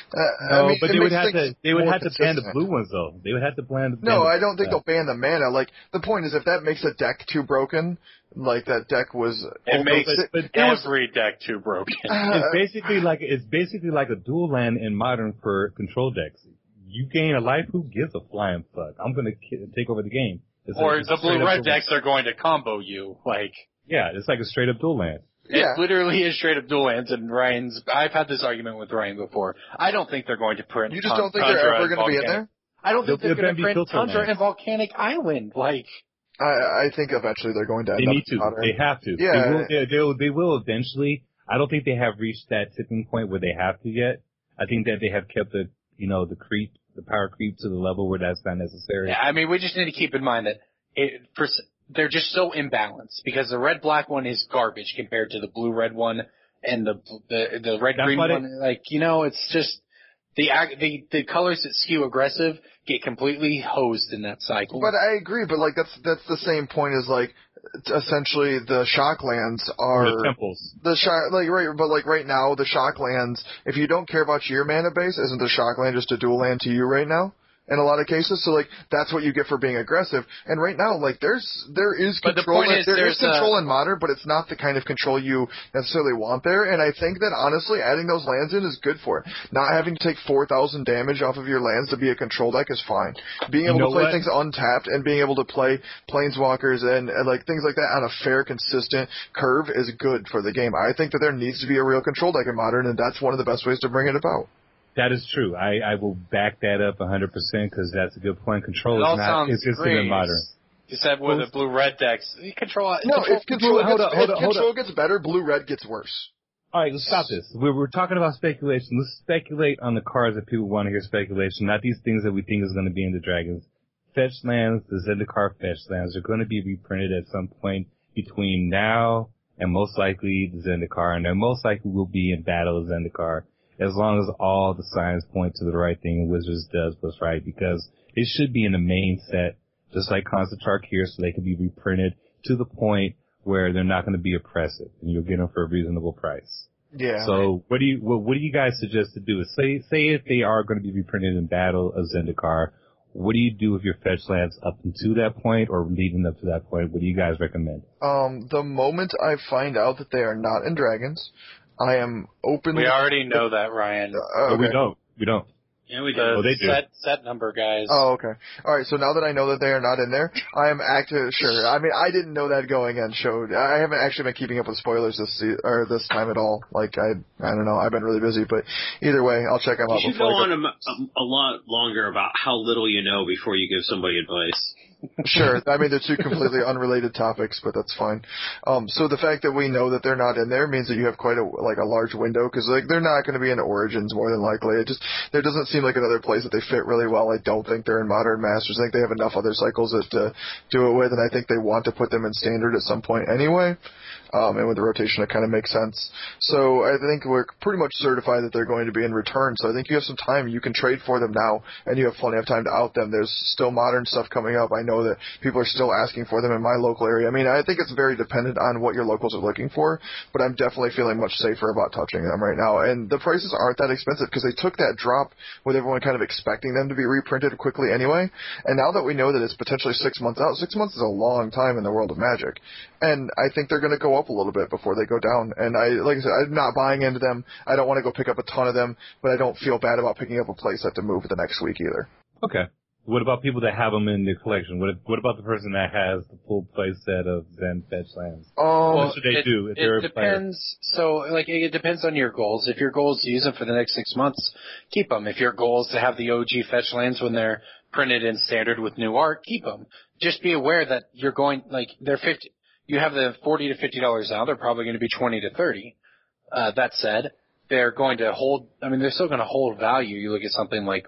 but they would have to ban the blue ones though. They would have to ban. No, I don't think they'll ban the mana. The point is, if that makes a deck too broken. That deck was. It makes every deck too broken. It's basically like a dual land in Modern for control decks. You gain a life. Who gives a flying fuck? I'm going to take over the game. The blue-red decks are going to combo you. Yeah, it's like a straight up dual land. It literally is straight up dual lands. And I've had this argument with Ryan before. I don't think they're going to print. You just don't think they're ever going to be in there? I don't think they're going to print Tundra and Volcanic Island. I think eventually they're going to. They need to. They have to. Yeah. They will eventually. I don't think they have reached that tipping point where they have to yet. I think that they have kept the power creep to the level where that's not necessary. Yeah, I mean, we just need to keep in mind that they're just so imbalanced because the red-black one is garbage compared to the blue-red one and the red-green one. It's just the colors that skew aggressive get completely hosed in that cycle. But I agree, but that's the same point as essentially the Shocklands are the temples. Right now the Shocklands, if you don't care about your mana base, isn't the Shockland just a dual land to you right now? In a lot of cases, so like that's what you get for being aggressive. And right now, like there is control. There is control in Modern, but it's not the kind of control you necessarily want there. And I think that honestly, adding those lands in is good for it. Not having to take 4,000 damage off of your lands to be a control deck is fine. Being able to play things untapped and being able to play Planeswalkers and like things like that on a fair, consistent curve is good for the game. I think that there needs to be a real control deck in Modern, and that's one of the best ways to bring it about. That is true. I will back that up 100% because that's a good point. Control is not consistent in Modern. You said with the blue-red decks, if control gets better, blue-red gets worse. All right, let's stop this. We're talking about speculation. Let's speculate on the cards that people want to hear speculation, not these things that we think is going to be in the Dragons. Fetch lands, the Zendikar fetch lands, are going to be reprinted at some point between now and most likely the Zendikar, and they most likely will be in Battle of Zendikar. As long as all the signs point to the right thing and Wizards does what's right, because it should be in the main set, just like Concept Arc here, so they can be reprinted to the point where they're not going to be oppressive, and you'll get them for a reasonable price. Yeah. So what do you guys suggest to do? Say if they are going to be reprinted in Battle of Zendikar, what do you do with your fetch lands up until that point or leading up to that point? What do you guys recommend? The moment I find out that they are not in Dragons, I am openly... We already know that, Ryan. Okay. We don't. Yeah, we do. Oh, they do. Set number, guys. Oh, okay. All right, so now that I know that they are not in there, I am sure. I mean, I didn't know that going in. I haven't actually been keeping up with spoilers this time at all. Like, I don't know. I've been really busy, but either way, I'll check them out. You should go on a lot longer about how little you know before you give somebody advice. Sure. I mean, they're two completely unrelated topics, but that's fine. So the fact that we know that they're not in there means that you have quite a large window, because they're not going to be in Origins more than likely. There doesn't seem like another place that they fit really well. I don't think they're in Modern Masters. I think they have enough other cycles to do it with, and I think they want to put them in Standard at some point anyway. And with the rotation, it kind of makes sense. So I think we're pretty much certified that they're going to be in return. So I think you have some time. You can trade for them now, and you have plenty of time to out them. There's still Modern stuff coming up. I know that people are still asking for them in my local area. I mean, I think it's very dependent on what your locals are looking for, but I'm definitely feeling much safer about touching them right now. And the prices aren't that expensive because they took that drop with everyone kind of expecting them to be reprinted quickly anyway. And now that we know that it's potentially 6 months out, 6 months is a long time in the world of Magic. And I think they're going to go up a little bit before they go down. And like I said, I'm not buying into them. I don't want to go pick up a ton of them, but I don't feel bad about picking up a playset to move the next week either. Okay. What about people that have them in their collection? What about the person that has the full play set of Zen fetch lands? What should they do if they're a player? It depends. So, it depends on your goals. If your goal is to use them for the next 6 months, keep them. If your goal is to have the OG fetch lands when they're printed in Standard with new art, keep them. Just be aware that you're going, they're 50. You have the $40 to $50 now. They're probably going to be 20 to 30. That said, they're going to hold. I mean, they're still going to hold value. You look at something like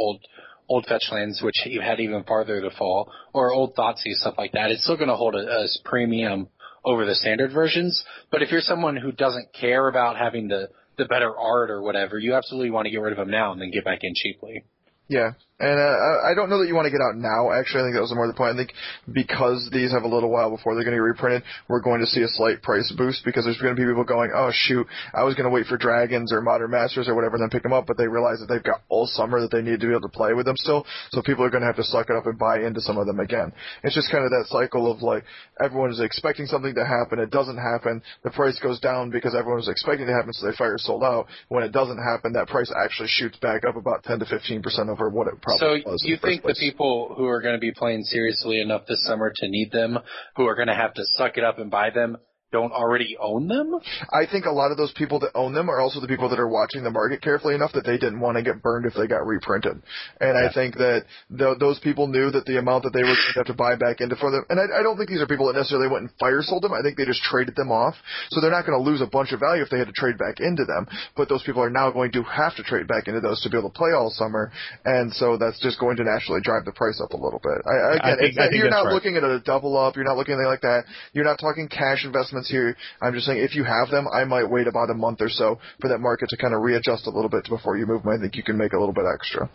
old fetch lands, which you had even farther to fall, or old Thoughtseize, stuff like that. It's still going to hold a premium over the Standard versions. But if you're someone who doesn't care about having the better art or whatever, you absolutely want to get rid of them now and then get back in cheaply. Yeah. And I don't know that you want to get out now, actually. I think that was more the point. I think because these have a little while before they're going to be reprinted, we're going to see a slight price boost because there's going to be people going, oh, shoot, I was going to wait for Dragons or Modern Masters or whatever and then pick them up, but they realize that they've got all summer that they need to be able to play with them still, so people are going to have to suck it up and buy into some of them again. It's just kind of that cycle of, everyone is expecting something to happen, it doesn't happen, the price goes down because everyone was expecting it to happen, so they fire sold out. When it doesn't happen, that price actually shoots back up about 10 to 15% over what it probably was. So you think the people who are going to be playing seriously enough this summer to need them, who are going to have to suck it up and buy them, don't already own them? I think a lot of those people that own them are also the people that are watching the market carefully enough that they didn't want to get burned if they got reprinted. And I think that those people knew that the amount that they were going to have to buy back into for them, and I don't think these are people that necessarily went and fire sold them. I think they just traded them off. So they're not going to lose a bunch of value if they had to trade back into them. But those people are now going to have to trade back into those to be able to play all summer. And so that's just going to naturally drive the price up a little bit. You're not looking at a double up. You're not looking at anything like that. You're not talking cash investments here. I'm just saying if you have them, I might wait about a month or so for that market to kind of readjust a little bit before you move them. I think you can make a little bit extra.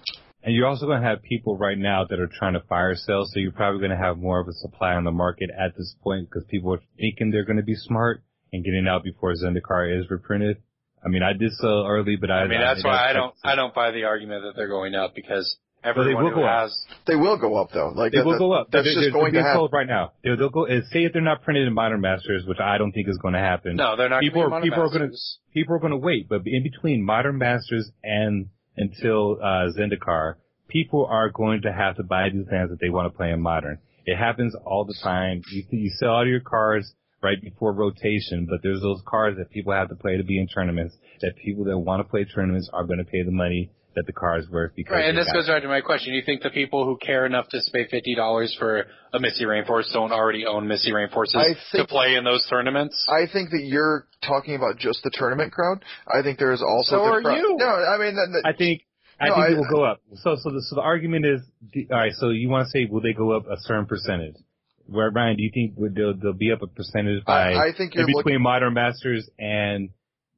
And you're also going to have people right now that are trying to fire sale, so you're probably going to have more of a supply on the market at this point because people are thinking they're going to be smart and getting out before Zendikar is reprinted. I mean, I did sell early, but that's why I don't buy the argument that they're going up because everyone who has... They will go up, though. They will go up. That's just going to happen. Told right now. They'll go, say if they're not printed in Modern Masters, which I don't think is going to happen. No, they're not going to be Modern Masters. People are going to wait, but in between Modern Masters and until Zendikar, people are going to have to buy these lands that they want to play in Modern. It happens all the time. You sell all your cards right before rotation, but there's those cards that people have to play to be in tournaments, that people that want to play tournaments are going to pay the money that the card's worth. Because right, and this goes right to my question. You think the people who care enough to pay $50 for a Misty Rainforest don't already own Misty Rainforests to play in those tournaments? I think that you're talking about just the tournament crowd. I think there is also so the are crowd. You. No, I mean... I think it will go up. So the argument is, all right, so you want to say, will they go up a certain percentage? Where, Ryan, do you think they'll be up a percentage by I think you're between Modern Masters and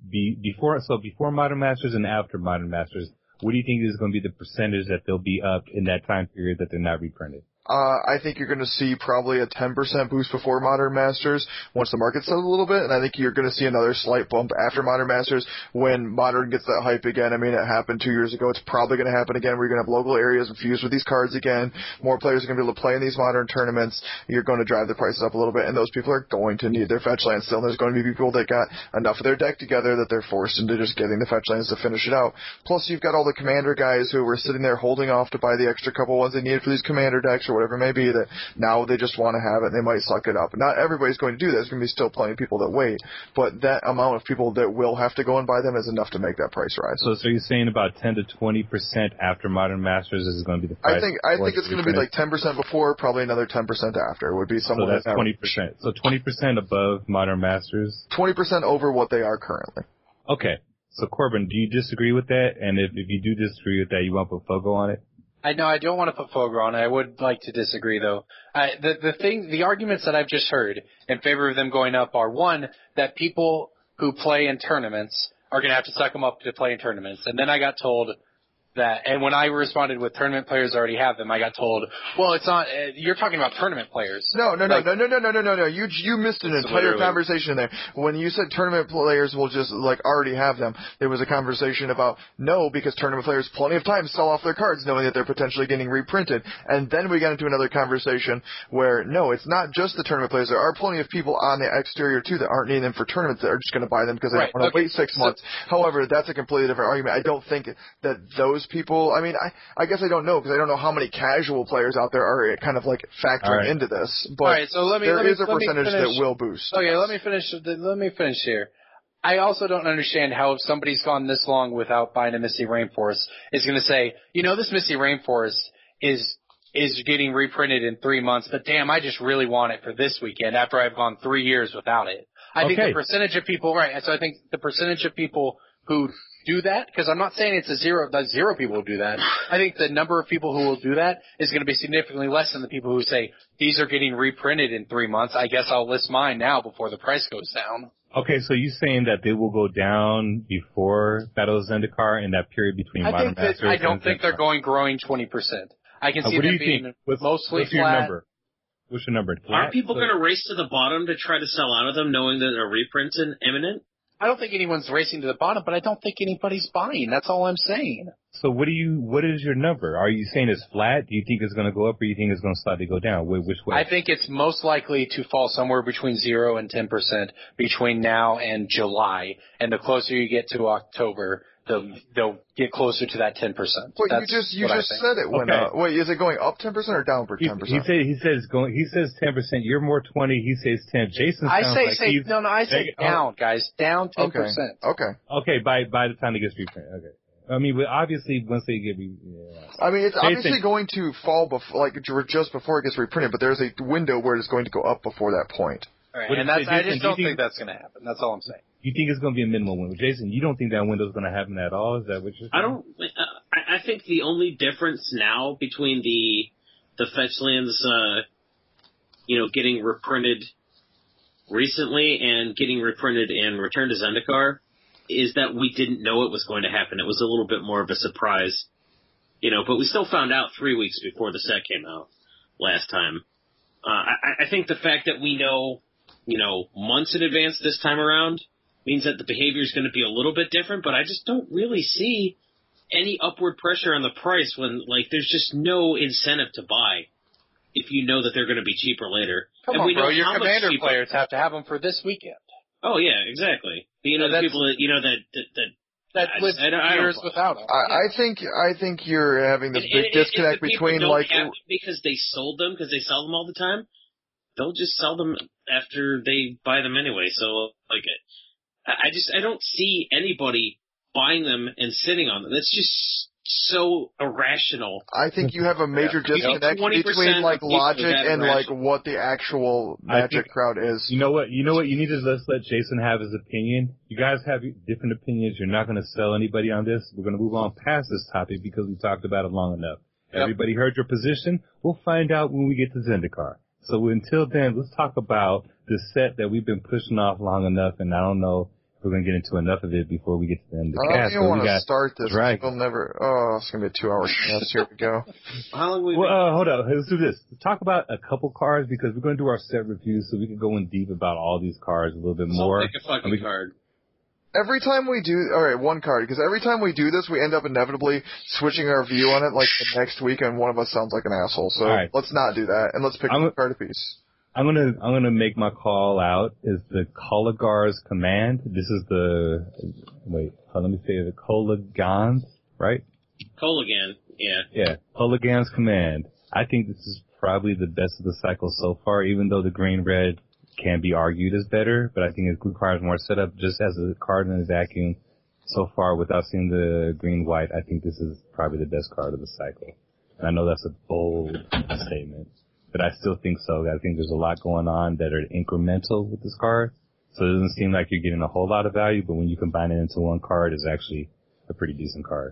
before Modern Masters and after Modern Masters? What do you think is going to be the percentage that they'll be up in that time period that they're not reprinted? I think you're going to see probably a 10% boost before Modern Masters once the market settles a little bit, and I think you're going to see another slight bump after Modern Masters when Modern gets that hype again. I mean, it happened 2 years ago. It's probably going to happen again. We're going to have local areas infused with these cards again. More players are going to be able to play in these Modern tournaments. You're going to drive the prices up a little bit, and those people are going to need their fetch lands still. And there's going to be people that got enough of their deck together that they're forced into just getting the fetch lands to finish it out. Plus, you've got all the commander guys who were sitting there holding off to buy the extra couple ones they needed for these commander decks or whatever it may be, that now they just want to have it and they might suck it up. Not everybody's going to do that. There's going to be still plenty of people that wait, but that amount of people that will have to go and buy them is enough to make that price rise. So you're saying about 10 to 20% after Modern Masters is going to be the price? I think it's going to be like 10% before, probably another 10% after. It would be somewhat. So that's 20%. So 20% above Modern Masters? 20% over what they are currently. Okay. So Corbin, do you disagree with that? And if you do disagree with that, you want to put Fogo on it? I don't want to put Fogo on it. I would like to disagree, though. The arguments that I've just heard in favor of them going up are, one, that people who play in tournaments are going to have to suck them up to play in tournaments. And then I got told that, and when I responded with tournament players already have them, I got told, well, it's not, you're talking about tournament players. No. You missed an entire conversation there. When you said tournament players will just, already have them, there was a conversation about, no, because tournament players plenty of time sell off their cards knowing that they're potentially getting reprinted. And then we got into another conversation where, no, it's not just the tournament players. There are plenty of people on the exterior, too, that aren't needing them for tournaments that are just going to buy them because they don't want to wait 6 months. However, that's a completely different argument. I don't think that those people, I mean, I guess I don't know because I don't know how many casual players out there are kind of factoring into this. But there is a percentage that will boost. Okay, let me finish here. I also don't understand how if somebody's gone this long without buying a Misty Rainforest is going to say, this Misty Rainforest is getting reprinted in 3 months, but damn, I just really want it for this weekend after I've gone 3 years without it. I think the percentage of people, so I think the percentage of people who do that, because I'm not saying it's zero people who do that. I think the number of people who will do that is going to be significantly less than the people who say, these are getting reprinted in 3 months. I guess I'll list mine now before the price goes down. Okay, so you're saying that they will go down before Battle of Zendikar in that period between Modern Masters and I don't think they're growing 20%. I can see them being mostly what's your number? What's your number? Are people going to race to the bottom to try to sell out of them knowing that a reprint's imminent? I don't think anyone's racing to the bottom, but I don't think anybody's buying. That's all I'm saying. So what is your number? Are you saying it's flat? Do you think it's going to go up, or do you think it's going to slightly go down? Which way? I think it's most likely to fall somewhere between 0 and 10% between now and July. And the closer you get to October, they'll get closer to that 10%. Wait, you just said it went up. Wait, is it going up 10% or down 10%? He says 10%. You're more 20. He says 10. Jason sounds I say down, guys. Down 10%. Okay. By the time it gets reprinted. Okay. I mean, obviously, once they get I mean, it's obviously going to fall just before it gets reprinted, but there's a window where it's going to go up before that point. All right, and I just don't think that's going to happen. That's all I'm saying. You think it's going to be a minimum window. Jason, you don't think that window's going to happen at all? Is that what you're saying? I think the only difference now between the fetch lands, getting reprinted recently and getting reprinted and Return to Zendikar is that we didn't know it was going to happen. It was a little bit more of a surprise. but we still found out 3 weeks before the set came out last time. I think the fact that we know, months in advance this time around means that the behavior is going to be a little bit different, but I just don't really see any upward pressure on the price when, there's just no incentive to buy if you know that they're going to be cheaper later. Come on, bro, your Commander players have to have them for this weekend. Oh, yeah, exactly. The people that live years without them. I think you're having this big disconnect between because they sold them, because they sell them all the time. They'll just sell them after they buy them anyway. So I don't see anybody buying them and sitting on them. That's just so irrational. I think you have a major disconnect between logic and what the actual Magic crowd is. You know what? You need to let Jason have his opinion. You guys have different opinions. You're not going to sell anybody on this. We're going to move on past this topic because we talked about it long enough. Yep. Everybody heard your position. We'll find out when we get to Zendikar. So until then, let's talk about the set that we've been pushing off long enough, and I don't know if we're going to get into enough of it before we get to the end of the cast. I don't want to start this. Right. We'll never. Oh, it's going to be a 2 hour cast. Here we go. How long we hold on. Let's do this. Let's talk about a couple cards because we're going to do our set reviews so we can go in deep about all these cards a little bit more. Pick a fucking card. Every time we do, alright, one card, because every time we do this, we end up inevitably switching our view on it the next week, and one of us sounds like an asshole. So let's not do that, and let's pick a card apiece. I'm gonna make my call out. Is the Kolaghan's Command? This is let me say the Kolaghan's, right? Kolaghan, yeah. Yeah, Kolaghan's Command. I think this is probably the best of the cycle so far, even though the green-red can be argued as better, but I think it requires more setup just as a card in a vacuum. So far, without seeing the green-white, I think this is probably the best card of the cycle. And I know that's a bold statement, but I still think so. I think there's a lot going on that are incremental with this card, so it doesn't seem like you're getting a whole lot of value, but when you combine it into one card, it's actually a pretty decent card.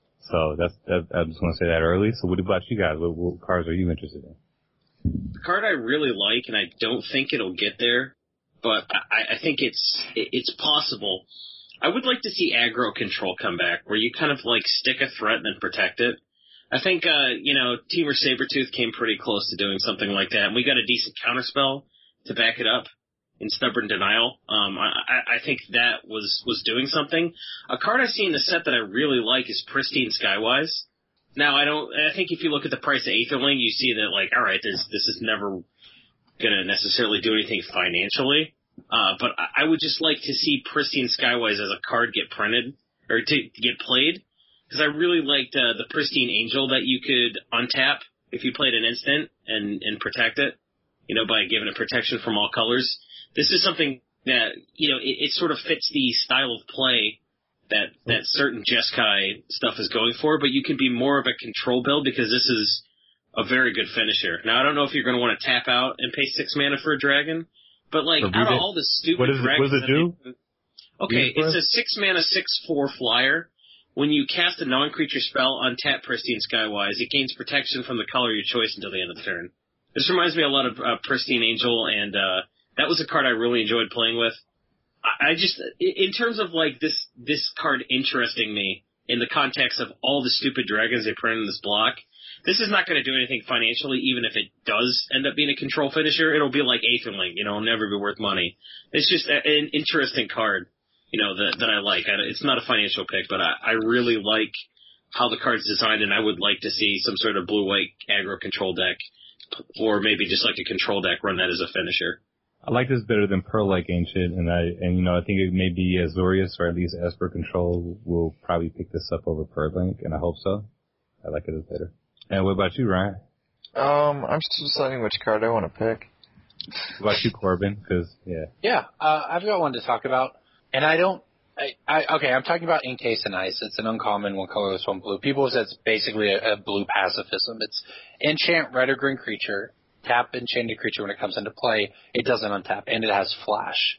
So I just want to say that early. So what about you guys? What cards are you interested in? The card I really like, and I don't think it'll get there, but I think it's possible. I would like to see aggro control come back, where you kind of stick a threat and then protect it. I think, Temur Sabertooth came pretty close to doing something like that, and we got a decent counterspell to back it up in Stubborn Denial. I think that was doing something. A card I see in the set that I really like is Pristine Skywise. Now, I think if you look at the price of Aetherling, you see that, alright, this is never gonna necessarily do anything financially. But I would just like to see Pristine Skywise as a card get printed, or to get played. Because I really liked the Pristine Angel that you could untap if you played an instant and protect it, by giving it protection from all colors. This is something that, it sort of fits the style of play that certain Jeskai stuff is going for, but you can be more of a control build because this is a very good finisher. Now, I don't know if you're going to want to tap out and pay 6 mana for a dragon, but out of all the stupid dragons... What does it do? Okay, it's a 6 mana 6/4 flyer. When you cast a non-creature spell, untap Pristine Skywise, it gains protection from the color of your choice until the end of the turn. This reminds me a lot of Pristine Angel, and that was a card I really enjoyed playing with. I just, in terms of this card interesting me in the context of all the stupid dragons they print in this block, this is not going to do anything financially, even if it does end up being a control finisher. It'll be like Aetherling, it'll never be worth money. It's just an interesting card, that I like. It's not a financial pick, but I really like how the card's designed, and I would like to see some sort of blue-white aggro control deck, or maybe just a control deck run that as a finisher. I like this better than Pearl Lake Ancient, and I think it may be Azorius or at least Esper Control will probably pick this up over Pearl Lake, and I hope so. I like it as better. And what about you, Ryan? I'm still deciding which card I want to pick. What about you, Corbin? Yeah, I've got one to talk about, and I'm talking about Encase in Ice. It's an uncommon, 1 colorless, 1 blue. People say it's basically a blue pacifism. It's enchant red or green creature. Tap enchanted creature when it comes into play. It doesn't untap, and it has flash.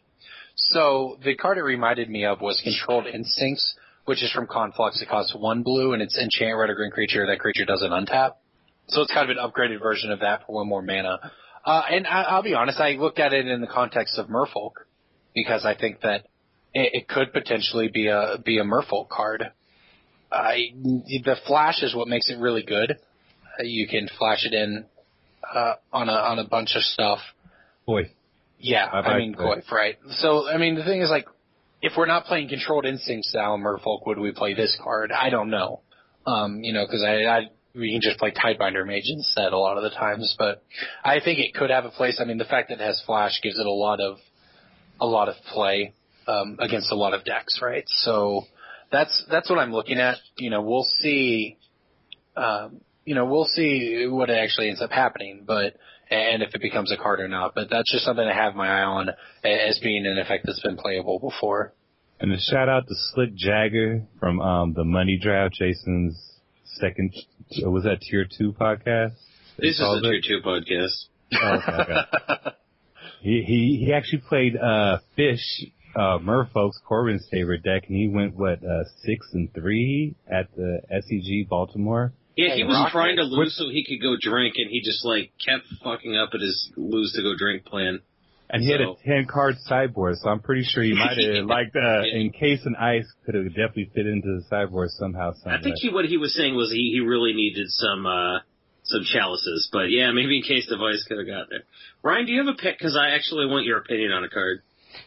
So the card it reminded me of was Controlled Instincts, which is from Conflux. It costs 1 blue, and it's enchant red or green creature. That creature doesn't untap. So it's kind of an upgraded version of that for 1 more mana. And I'll be honest, I looked at it in the context of Merfolk, because I think that it could potentially be a Merfolk card. The flash is what makes it really good. You can flash it in on a bunch of stuff. Boy. Yeah, Goyf, right. So, the thing is, like, if we're not playing Controlled Instinct style Merfolk, would we play this card? I don't know. Because we can just play Tidebinder Mage instead a lot of the times, but I think it could have a place. The fact that it has flash gives it a lot of play against a lot of decks, right? So that's what I'm looking at. We'll see. We'll see what actually ends up happening, and if it becomes a card or not. But that's just something to have my eye on as being an effect that's been playable before. And a shout out to Slick Jagger from the Money Draft, Jason's second, was that Tier 2 podcast? This is a Tier 2 podcast. Oh, okay. He actually played Fish, Merfolk's Corbin's favorite deck, and he went 6-3 at the SEG Baltimore. Yeah, he was trying to lose so he could go drink, and he just kept fucking up at his lose to go drink plan. And he had a 10-card sideboard, so I'm pretty sure he might have Encase and Ice could have definitely fit into the sideboard somehow. I think what he was saying was he really needed some chalices, but yeah, maybe Encase of Ice could have got there. Ryan, do you have a pick? Because I actually want your opinion on a card.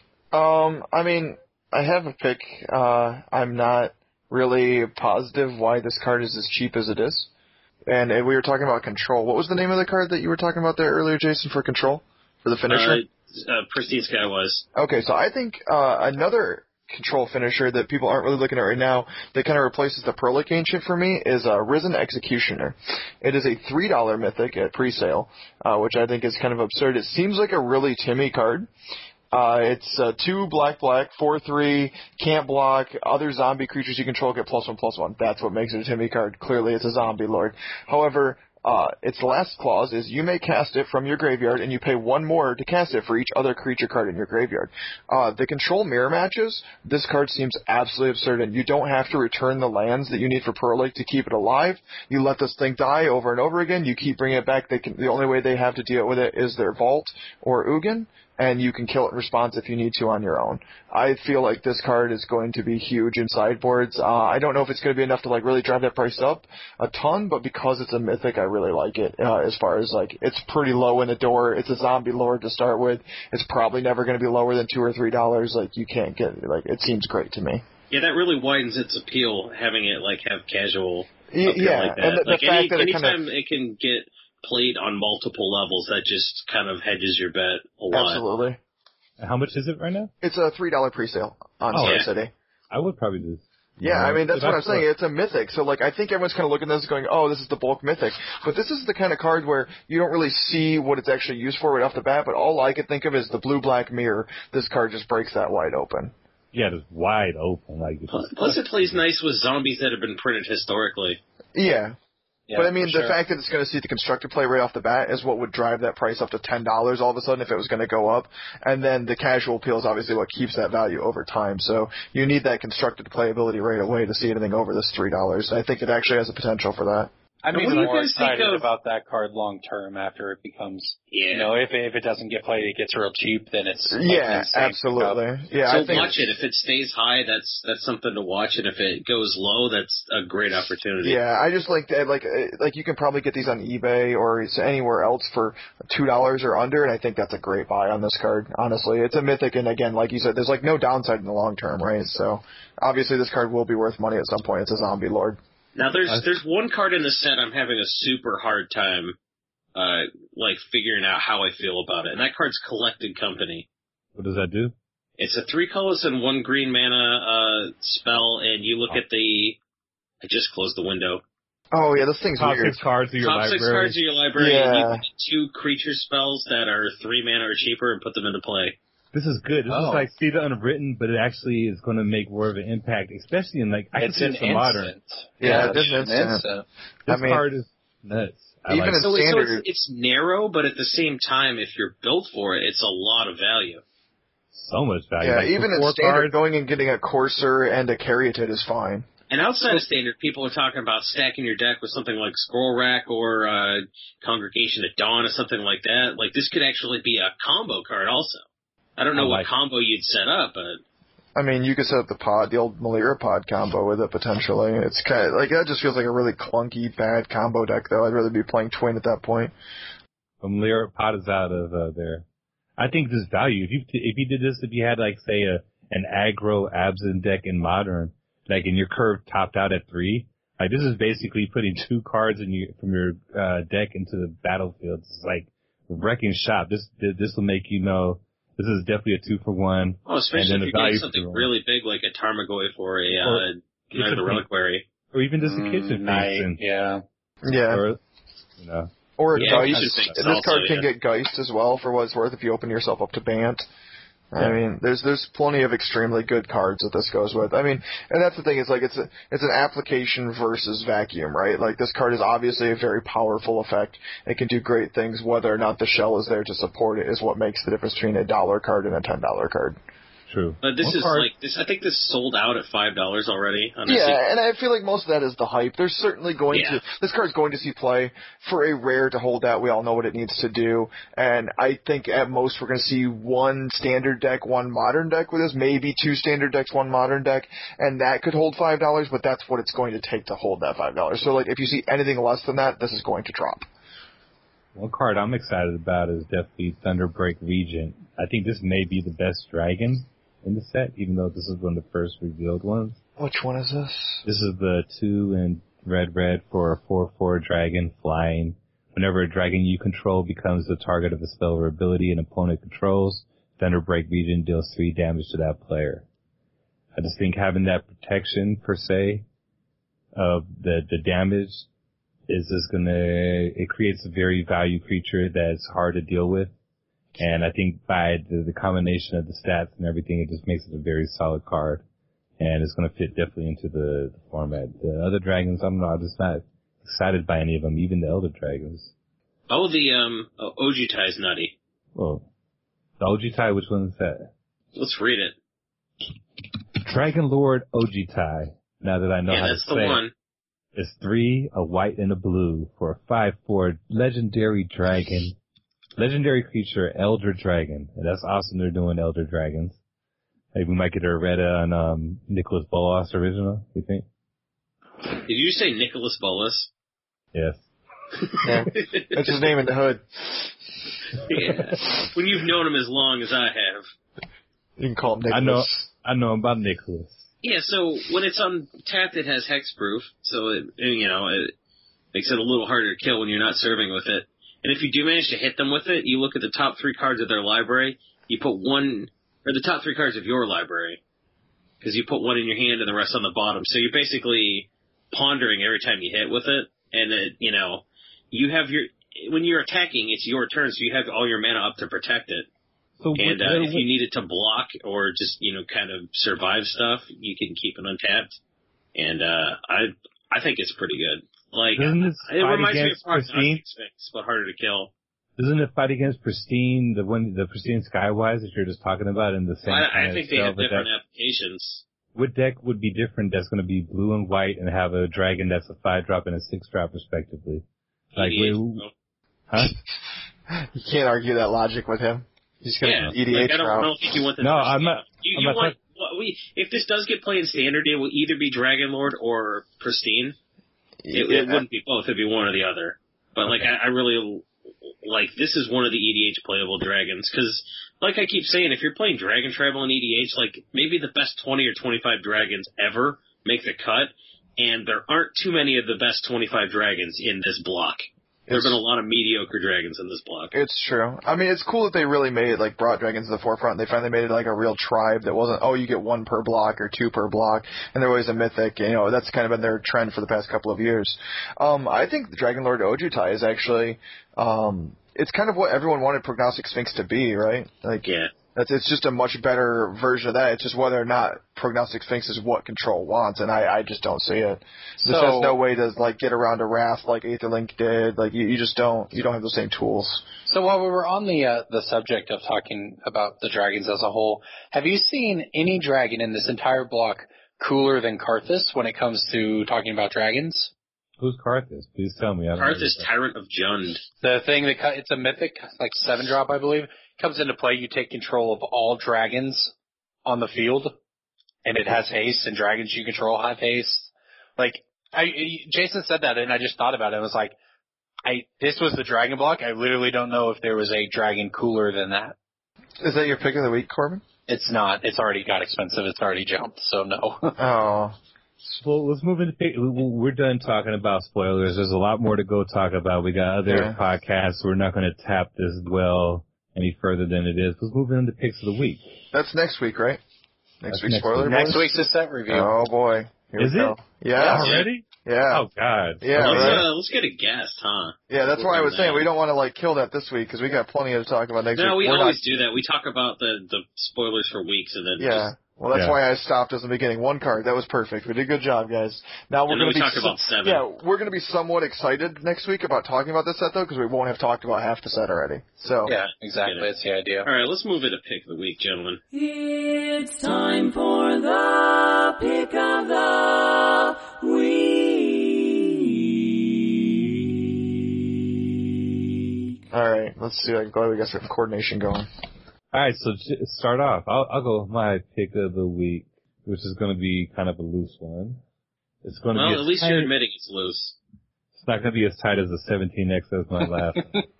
I have a pick. I'm not really positive why this card is as cheap as it is. And we were talking about Control. What was the name of the card that you were talking about there earlier, Jason, for Control? For the finisher? Pristine Skywise. Okay, so I think another Control finisher that people aren't really looking at right now that kind of replaces the Perlic Ancient for me is Risen Executioner. It is a $3 mythic at pre-sale, which I think is kind of absurd. It seems like a really Timmy card. It's 2 black, 4/3, can't block, other zombie creatures you control get +1/+1. That's what makes it a Timmy card. Clearly it's a zombie lord. However, its last clause is you may cast it from your graveyard and you pay 1 more to cast it for each other creature card in your graveyard. The control mirror matches, this card seems absolutely absurd, and you don't have to return the lands that you need for Perlic to keep it alive. You let this thing die over and over again, you keep bringing it back. The only way they have to deal with it is their Vault or Ugin, and you can kill it in response if you need to on your own. I feel like this card is going to be huge in sideboards. I don't know if it's going to be enough to really drive that price up a ton, but because it's a mythic, I really like it. As far as it's pretty low in the door. It's a zombie lord to start with. It's probably never going to be lower than $2 or $3. You can't get it seems great to me. Yeah, that really widens its appeal, having it have casual appeal like that. And the fact that anytime it can get played on multiple levels, that just kind of hedges your bet a lot. Absolutely. How much is it right now? It's a $3 pre-sale on Star City. I would probably just... Yeah, that's what I'm saying. It's a mythic. So, I think everyone's kind of looking at this going, oh, this is the bulk mythic. But this is the kind of card where you don't really see what it's actually used for right off the bat, but all I can think of is the blue-black mirror. This card just breaks that wide open. Yeah, just wide open. Plus it plays nice with zombies that have been printed historically. Yeah. But the fact that it's going to see the constructed play right off the bat is what would drive that price up to $10 all of a sudden if it was going to go up. And then the casual appeal is obviously what keeps that value over time. So you need that constructed playability right away to see anything over this $3. I think it actually has the potential for that. I'm even more excited about that card long term after it becomes, if it doesn't get played, it gets real cheap, then it's absolutely. Yeah, so watch it. If it stays high, that's something to watch, and if it goes low, that's a great opportunity. Yeah, I just like that. Like you can probably get these on eBay or anywhere else for $2 or under, and I think that's a great buy on this card. Honestly, it's a mythic, and again, like you said, there's no downside in the long term, right? So obviously, this card will be worth money at some point. It's a zombie lord. Now, there's one card in the set I'm having a super hard time, figuring out how I feel about it, and that card's Collected Company. What does that do? It's a 3 colors and 1 green mana spell, and you look at I just closed the window. Oh, yeah, this thing's Top weird. 6 cards of your library. Top 6 cards of your library, yeah. and you get 2 creature spells that are 3 mana or cheaper and put them into play. This is good. This is like See the Unwritten, but it actually is going to make more of an impact, especially in I can see it's in Modern. Yeah, it's an instant. This card is nuts. Even in standard, so it's narrow, but at the same time, if you're built for it, it's a lot of value. So much value. Yeah, even in standard, going and getting a Courser and a Caryatid is fine. And outside of standard, people are talking about stacking your deck with something like Scroll Rack or Congregation at Dawn or something like that. This could actually be a combo card also. I don't know what combo you'd set up, but... I mean, you could set up the old Malira pod combo with it potentially. It's kind of like that. Just feels like a really clunky, bad combo deck, though. I'd rather be playing Twin at that point. Malira pod is out of there. I think this value. If you did this, if you had like say an aggro Abzan deck in Modern, like in your curve topped out at 3, like this is basically putting 2 cards from your deck into the battlefield. It's like wrecking shop. This will make you know. This is definitely a 2-for-1. Oh, especially if you're getting something really big like a Tarmogoyf or a Knight of the Reliquary. Or even just a kitchen Knight, yeah. Or, Or a Geist. This card can get Geist as well, for what it's worth, if you open yourself up to Bant. I mean, there's plenty of extremely good cards that this goes with. I mean, and that's the thing, is like it's an application versus vacuum, right? Like this card is obviously a very powerful effect. It can do great things. Whether or not the shell is there to support it is what makes the difference between a $1 card and a $10 card. True. But this is like this. I think this sold out at $5 already. Yeah, and I feel like most of that is the hype. There's certainly this card's going to see play. For a rare to hold that, we all know what it needs to do. And I think at most we're going to see 1 standard deck, 1 modern deck with this, maybe 2 standard decks, 1 modern deck, and that could hold $5. But that's what it's going to take to hold that $5. So like if you see anything less than that, this is going to drop. One card I'm excited about is definitely Thunderbreak Regent. I think this may be the best dragon in the set, even though this is one of the first revealed ones. Which one is this? This is the 2 in red for a 4/4 dragon flying. Whenever a dragon you control becomes the target of a spell or ability an opponent controls, Thunderbreak Regent deals 3 damage to that player. I just think having that protection, per se, of the damage is just it creates a very value creature that's hard to deal with. And I think by the combination of the stats and everything, it just makes it a very solid card. And it's going to fit definitely into the format. The other dragons, I'm just not excited by any of them, even the Elder Dragons. Oh, the Ojutai is nutty. Oh, the Ojutai, which one is that? Let's read it. Dragon Lord Ojutai. Now that I know how to say it. Yeah, that's the one. It's 3, a white and a blue for a 5/4 legendary dragon. Legendary creature, Elder Dragon. And that's awesome they're doing Elder Dragons. Maybe we might get a Retta on Nicholas Bolas original, you think? Did you say Nicholas Bolas? Yes. Yeah. That's his name in the hood. Yeah. When you've known him as long as I have. You can call him Nicholas. I know about Nicholas. Yeah, so when it's untapped, it has hexproof, so it makes it a little harder to kill when you're not serving with it. And if you do manage to hit them with it, you look at the top 3 cards of their library, you put 1, or the top 3 cards of your library, because you put 1 in your hand and the rest on the bottom. So you're basically pondering every time you hit with it, and you have when you're attacking, it's your turn, so you have all your mana up to protect it. So and if you need it to block or just, kind of survive stuff, you can keep it untapped. And I think it's pretty good. Like, it reminds me of Pristine, but harder to kill. Doesn't it fight against Pristine, the Pristine Skywise that you're just talking about in the same I think they have different applications. What deck would be different that's going to be blue and white and have a dragon that's a 5-drop and a 6-drop respectively? Like, huh? You can't argue that logic with him. He's going to EDH I don't think you want the I'm not. If this does get played in Standard, it will either be Dragon Lord or Pristine. It wouldn't be both. It'd be one or the other. But I really this is one of the EDH playable dragons because, like I keep saying, if you're playing Dragon Tribal in EDH, maybe the best 20 or 25 dragons ever make the cut, and there aren't too many of the best 25 dragons in this block. There have been a lot of mediocre dragons in this block. It's true. I mean, it's cool that they really made it, brought dragons to the forefront. They finally made it a real tribe that wasn't, you get 1 per block or 2 per block, and there was a mythic. That's kind of been their trend for the past couple of years. I think the Dragon Lord Ojutai is actually, it's kind of what everyone wanted Prognostic Sphinx to be, right? Yeah. It's just a much better version of that. It's just whether or not Prognostic Sphinx is what Control wants, and I just don't see it. This has no way to get around a Wrath like Aetherlink did. You just don't. You don't have the same tools. So while we were on the subject of talking about the dragons as a whole, have you seen any dragon in this entire block cooler than Karthus when it comes to talking about dragons? Who's Karthus? Please tell me. Karthus, Tyrant of Jund. The thing it's a mythic, 7-drop, I believe. Comes into play, you take control of all dragons on the field. and it has haste, and dragons you control have haste. Like, Jason said that, and I just thought about it. I was like, this was the dragon block. I literally don't know if there was a dragon cooler than that. Is that your pick of the week, Corbin? It's not. It's already got expensive. It's already jumped, so no. Oh. Well, let's move into pick. We're done talking about spoilers. There's a lot more to go talk about. We got other podcasts. We're not going to tap this well any further than it is. Let's move into picks of the week. That's next week, right? Next week's spoiler. Next week's a set review. Oh boy. Here is we go. It? Yeah. Already? Yeah. Oh God. Yeah. Let's get a guest, huh? Yeah, that's why I was saying we don't want to kill that this week because we got plenty to talk about next week. No, we always do that. We talk about the spoilers for weeks and then Well, that's why I stopped at the beginning. One card. That was perfect. We did a good job, guys. Now we're going to be talked about 7. Yeah, we're going to be somewhat excited next week about talking about this set though, because we won't have talked about half the set already. So yeah, exactly. That's the idea. All right, let's move it to pick of the week, gentlemen. It's time for the pick of the week. All right, let's see. I'm glad we got some coordination going. All right, so start off. I'll go with my pick of the week, which is going to be kind of a loose one. It's going to be at least you're admitting it's loose. It's not going to be as tight as the 17X as my last.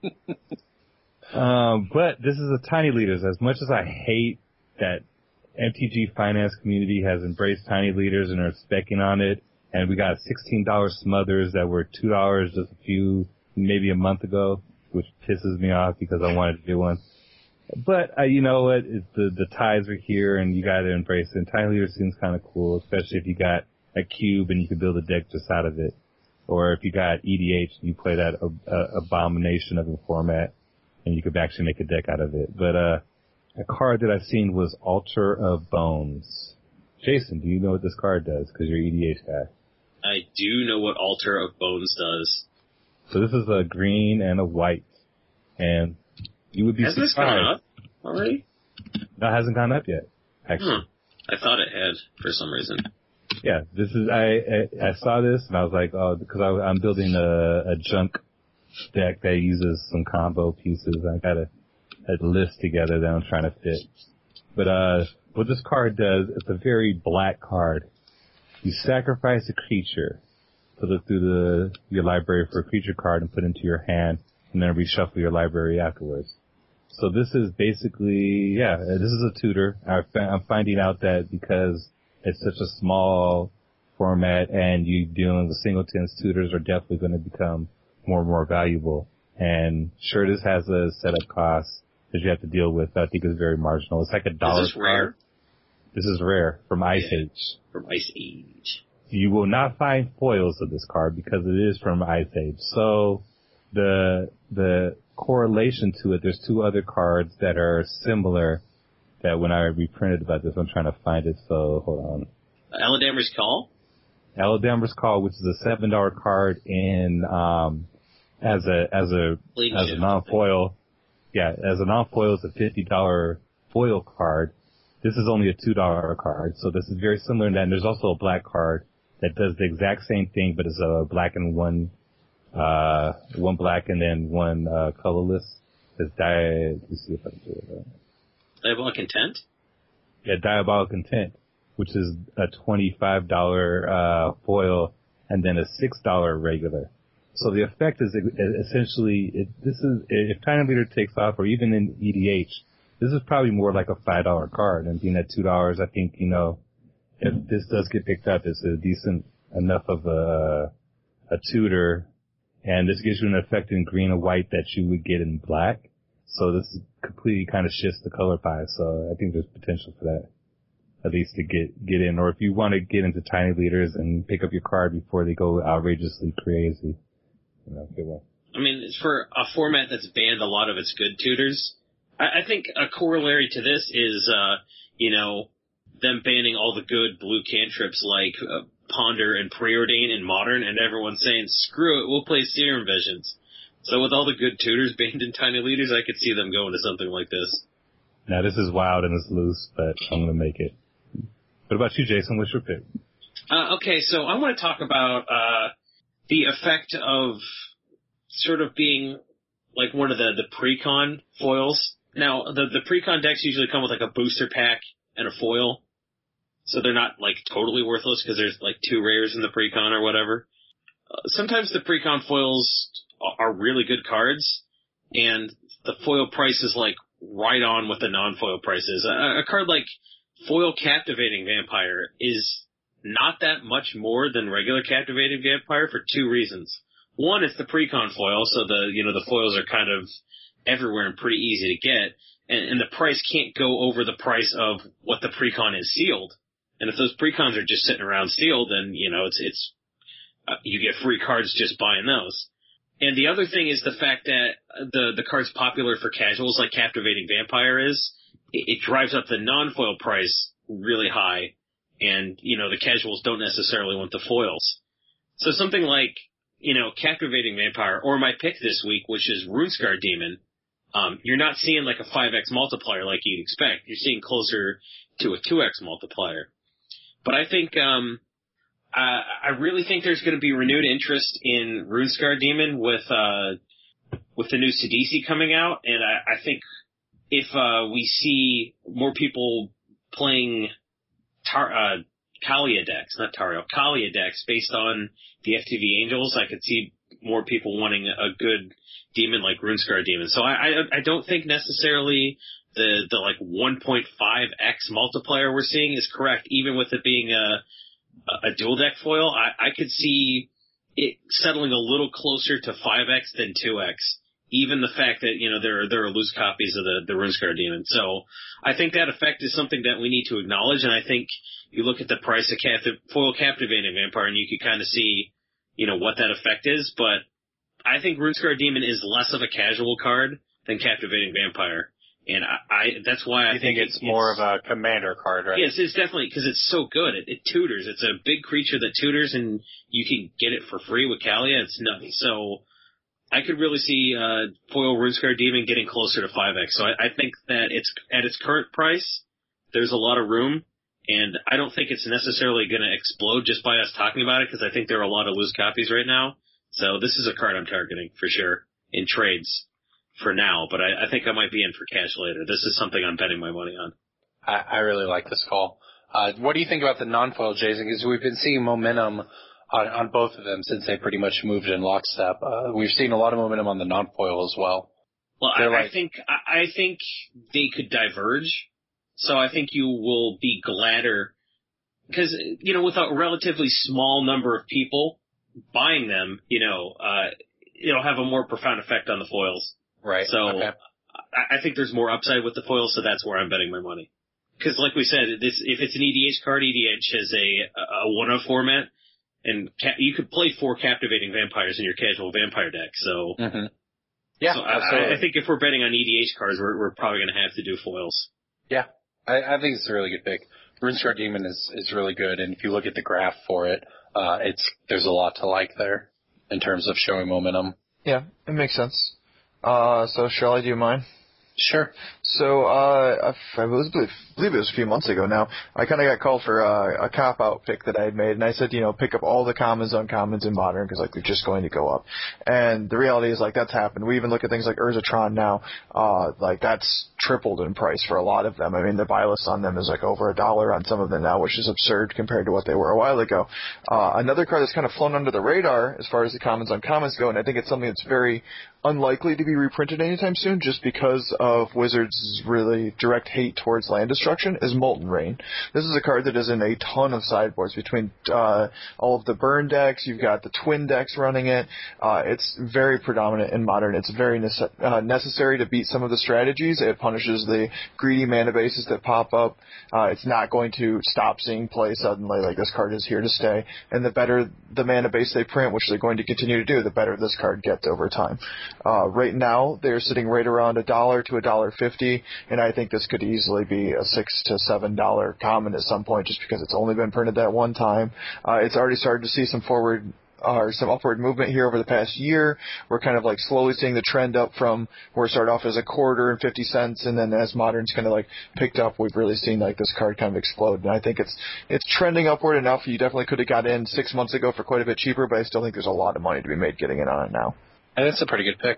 But this is a Tiny Leaders. As much as I hate that MTG finance community has embraced Tiny Leaders and are specking on it, and we got $16 Smothers that were $2 just maybe a month ago, which pisses me off because I wanted to do one. But you know what? The ties are here, and you got to embrace it. And Tiny Leaders seems kind of cool, especially if you got a cube and you can build a deck just out of it, or if you got EDH and you play that abomination of a format, and you could actually make a deck out of it. But a card that I've seen was Altar of Bones. Jason, do you know what this card does? Because you're an EDH guy. I do know what Altar of Bones does. So this is a green and a white, and you would be surprised. Has this gone up already? No, it hasn't gone up yet, actually. I thought it had for some reason. Yeah, this is, I saw this and I was like, oh, because I'm building a junk deck that uses some combo pieces. I got a list together that I'm trying to fit. But, what this card does, it's a very black card. You sacrifice a creature to look through your library for a creature card and put it into your hand, and then reshuffle your library afterwards. So this is basically, this is a tutor. I'm finding out that because it's such a small format and you dealing with singletons, tutors are definitely going to become more and more valuable. And sure, this has a setup cost that you have to deal with. I think it's very marginal. It's like $1 Is this rare? This is rare from Ice Age. From Ice Age. You will not find foils of this card because it is from Ice Age. So the correlation to it, there's 2 other cards that are similar that when I reprinted about this, I'm trying to find it, so hold on. Eladamri's Call? Eladamri's Call, which is a $7 card in as a non-foil. Yeah, as a non-foil, it's a $50 foil card. This is only a $2 card, so this is very similar in that. And there's also a black card that does the exact same thing, but it's a black and one black and then one colorless. It's let me see if I can do it. Diabolic Intent? Yeah, Diabolic Intent, which is a $25 foil and then a $6 regular. So the effect is essentially, if Tiny Leader takes off, or even in EDH, this is probably more like a $5 card. And being at $2, I think, if this does get picked up, it's a decent enough of a tutor. And this gives you an effect in green and white that you would get in black. So this completely kind of shifts the color pie. So I think there's potential for that, at least to get in. Or if you want to get into Tiny Leaders and pick up your card before they go outrageously crazy, good one. I mean, for a format that's banned a lot of its good tutors, I think a corollary to this is, them banning all the good blue cantrips like Ponder and Preordain in Modern, and everyone's saying, screw it, we'll play Serum Visions. So with all the good tutors banned in Tiny Leaders, I could see them going to something like this. Now, this is wild and it's loose, but I'm going to make it. What about you, Jason? What's your pick? Okay, so I want to talk about the effect of sort of being like one of the pre-con foils. Now, the pre-con decks usually come with like a booster pack and a foil. so they're not like totally worthless because there's like 2 rares in the precon or whatever. Sometimes the precon foils are really good cards, and the foil price is like right on what the non-foil price is. A card like Foil Captivating Vampire is not that much more than regular Captivating Vampire for 2 reasons. One, it's the precon foil, so the foils are kind of everywhere and pretty easy to get, and the price can't go over the price of what the precon is sealed. And if those precons are just sitting around sealed, then it's you get free cards just buying those. And the other thing is the fact that the card's popular for casuals like Captivating Vampire is. It drives up the non-foil price really high, and, the casuals don't necessarily want the foils. So something like, Captivating Vampire, or my pick this week, which is Runescar Demon, you're not seeing like a 5x multiplier like you'd expect. You're seeing closer to a 2x multiplier. But I think, I really think there's going to be renewed interest in Runescar Demon with the new Sidisi coming out, and I think if we see more people playing Kaalia decks based on the FTV Angels, I could see more people wanting a good demon like Runescar Demon. So I don't think necessarily the like 1.5x multiplier we're seeing is correct, even with it being a dual deck foil. I could see it settling a little closer to 5x than 2x. Even the fact that, there are loose copies of the Runescar Demon. So I think that effect is something that we need to acknowledge, and I think you look at the price of Foil Captivating Vampire and you can kind of see, what that effect is. But I think Runescar Demon is less of a casual card than Captivating Vampire. And that's why I think it's more of a commander card, right? Yes, it's definitely, because it's so good. It tutors. It's a big creature that tutors, and you can get it for free with Kaalia. It's nutty. So I could really see Foil Runescar Demon getting closer to 5x. So I think that it's at its current price, there's a lot of room, and I don't think it's necessarily going to explode just by us talking about it, because I think there are a lot of loose copies right now. So this is a card I'm targeting for sure in trades for now, but I think I might be in for cash later. This is something I'm betting my money on. I really like this call. What do you think about the non-foil, Jason? Because we've been seeing momentum on both of them since they pretty much moved in lockstep. We've seen a lot of momentum on the non-foil as well. Well, I think they could diverge. So I think you will be gladder because, with a relatively small number of people buying them, it'll have a more profound effect on the foils. Right. So okay. I think there's more upside with the foils, so that's where I'm betting my money. Because like we said, if it's an EDH card, EDH has a 1-of format. And you could play 4 Captivating Vampires in your casual vampire deck, so. Mm-hmm. Yeah, so absolutely. I think if we're betting on EDH cards, we're probably going to have to do foils. Yeah, I think it's a really good pick. Runescar Demon is really good, and if you look at the graph for it, there's a lot to like there in terms of showing momentum. Yeah, it makes sense. So shall I do mine? Sure. So, I believe it was a few months ago now, I kind of got called for a cop-out pick that I had made, and I said, pick up all the commons, uncommons in Modern, because, they're just going to go up. And the reality is, that's happened. We even look at things like Urzatron now, that's tripled in price for a lot of them. I mean, the buy list on them is, over $1 on some of them now, which is absurd compared to what they were a while ago. Another card that's kind of flown under the radar as far as the commons, uncommons go, and I think it's something that's very unlikely to be reprinted anytime soon, just because of Wizards' really direct hate towards land destruction, is Molten Rain. This is a card that is in a ton of sideboards between all of the burn decks. You've got the twin decks running it. It's very predominant in Modern. It's very necessary to beat some of the strategies. It punishes the greedy mana bases that pop up. It's not going to stop seeing play suddenly. This card is here to stay. And the better the mana base they print, which they're going to continue to do, the better this card gets over time. Right now, they're sitting right around $1 to $1.50, and I think this could easily be a $6 to $7 common at some point, just because it's only been printed that one time. It's already started to see some upward movement here over the past year. We're kind of slowly seeing the trend up from where it started off as $0.25 and 50 cents, and then as Modern's kind of picked up, we've really seen this card kind of explode. And I think it's trending upward enough. You definitely could have got in 6 months ago for quite a bit cheaper, but I still think there's a lot of money to be made getting in on it now. And that's a pretty good pick.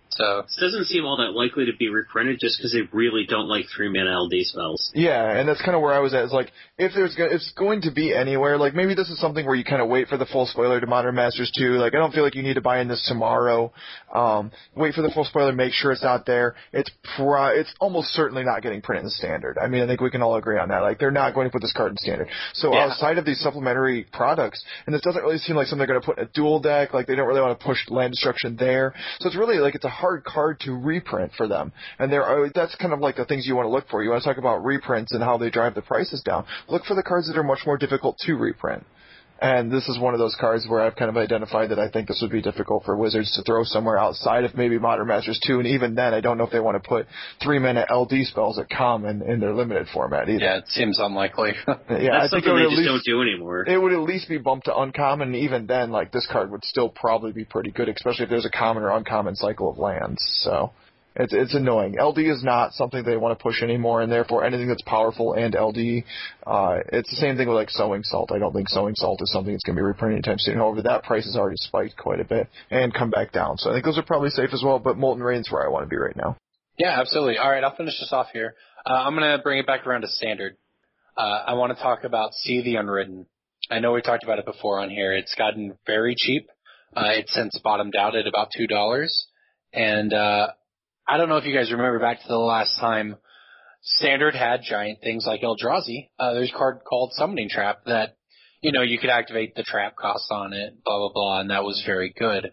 So this doesn't seem all that likely to be reprinted just because they really don't like 3-mana LD spells. Yeah, and that's kind of where I was at. Is like, if it's going to be anywhere, like maybe this is something where you kind of wait for the full spoiler to Modern Masters 2. Like, I don't feel like you need to buy in this tomorrow. Wait for the full spoiler, make sure it's out there. It's almost certainly not getting printed in Standard. I mean, I think we can all agree on that. Like, they're not going to put this card in Standard. So outside of these supplementary products, and this doesn't really seem like something they're going to put in a dual deck. Like, they don't really want to push land destruction there. So it's really like it's a hard card to reprint for them. And that's kind of like the things you want to look for. You want to talk about reprints and how they drive the prices down. Look for the cards that are much more difficult to reprint. And this is one of those cards where I've kind of identified that I think this would be difficult for Wizards to throw somewhere outside of maybe Modern Masters 2. And even then, I don't know if they want to put 3-mana LD spells at common in their limited format either. Yeah, it seems unlikely. Yeah, that's something they just don't do anymore. It would at least be bumped to uncommon, and even then, like, this card would still probably be pretty good, especially if there's a common or uncommon cycle of lands. So it's annoying. LD is not something they want to push anymore, and therefore anything that's powerful and LD, it's the same thing with like Sowing Salt. I don't think Sowing Salt is something that's going to be reprinted anytime soon. However, that price has already spiked quite a bit and come back down. So I think those are probably safe as well, but Molten Rain's where I want to be right now. Yeah, absolutely. All right, I'll finish this off here. I'm going to bring it back around to Standard. I want to talk about See the Unwritten. I know we talked about it before on here. It's gotten very cheap. It's since bottomed out at about $2. And I don't know if you guys remember back to the last time Standard had giant things like Eldrazi. There's a card called Summoning Trap that, you could activate the trap cost on it, blah, blah, blah, and that was very good.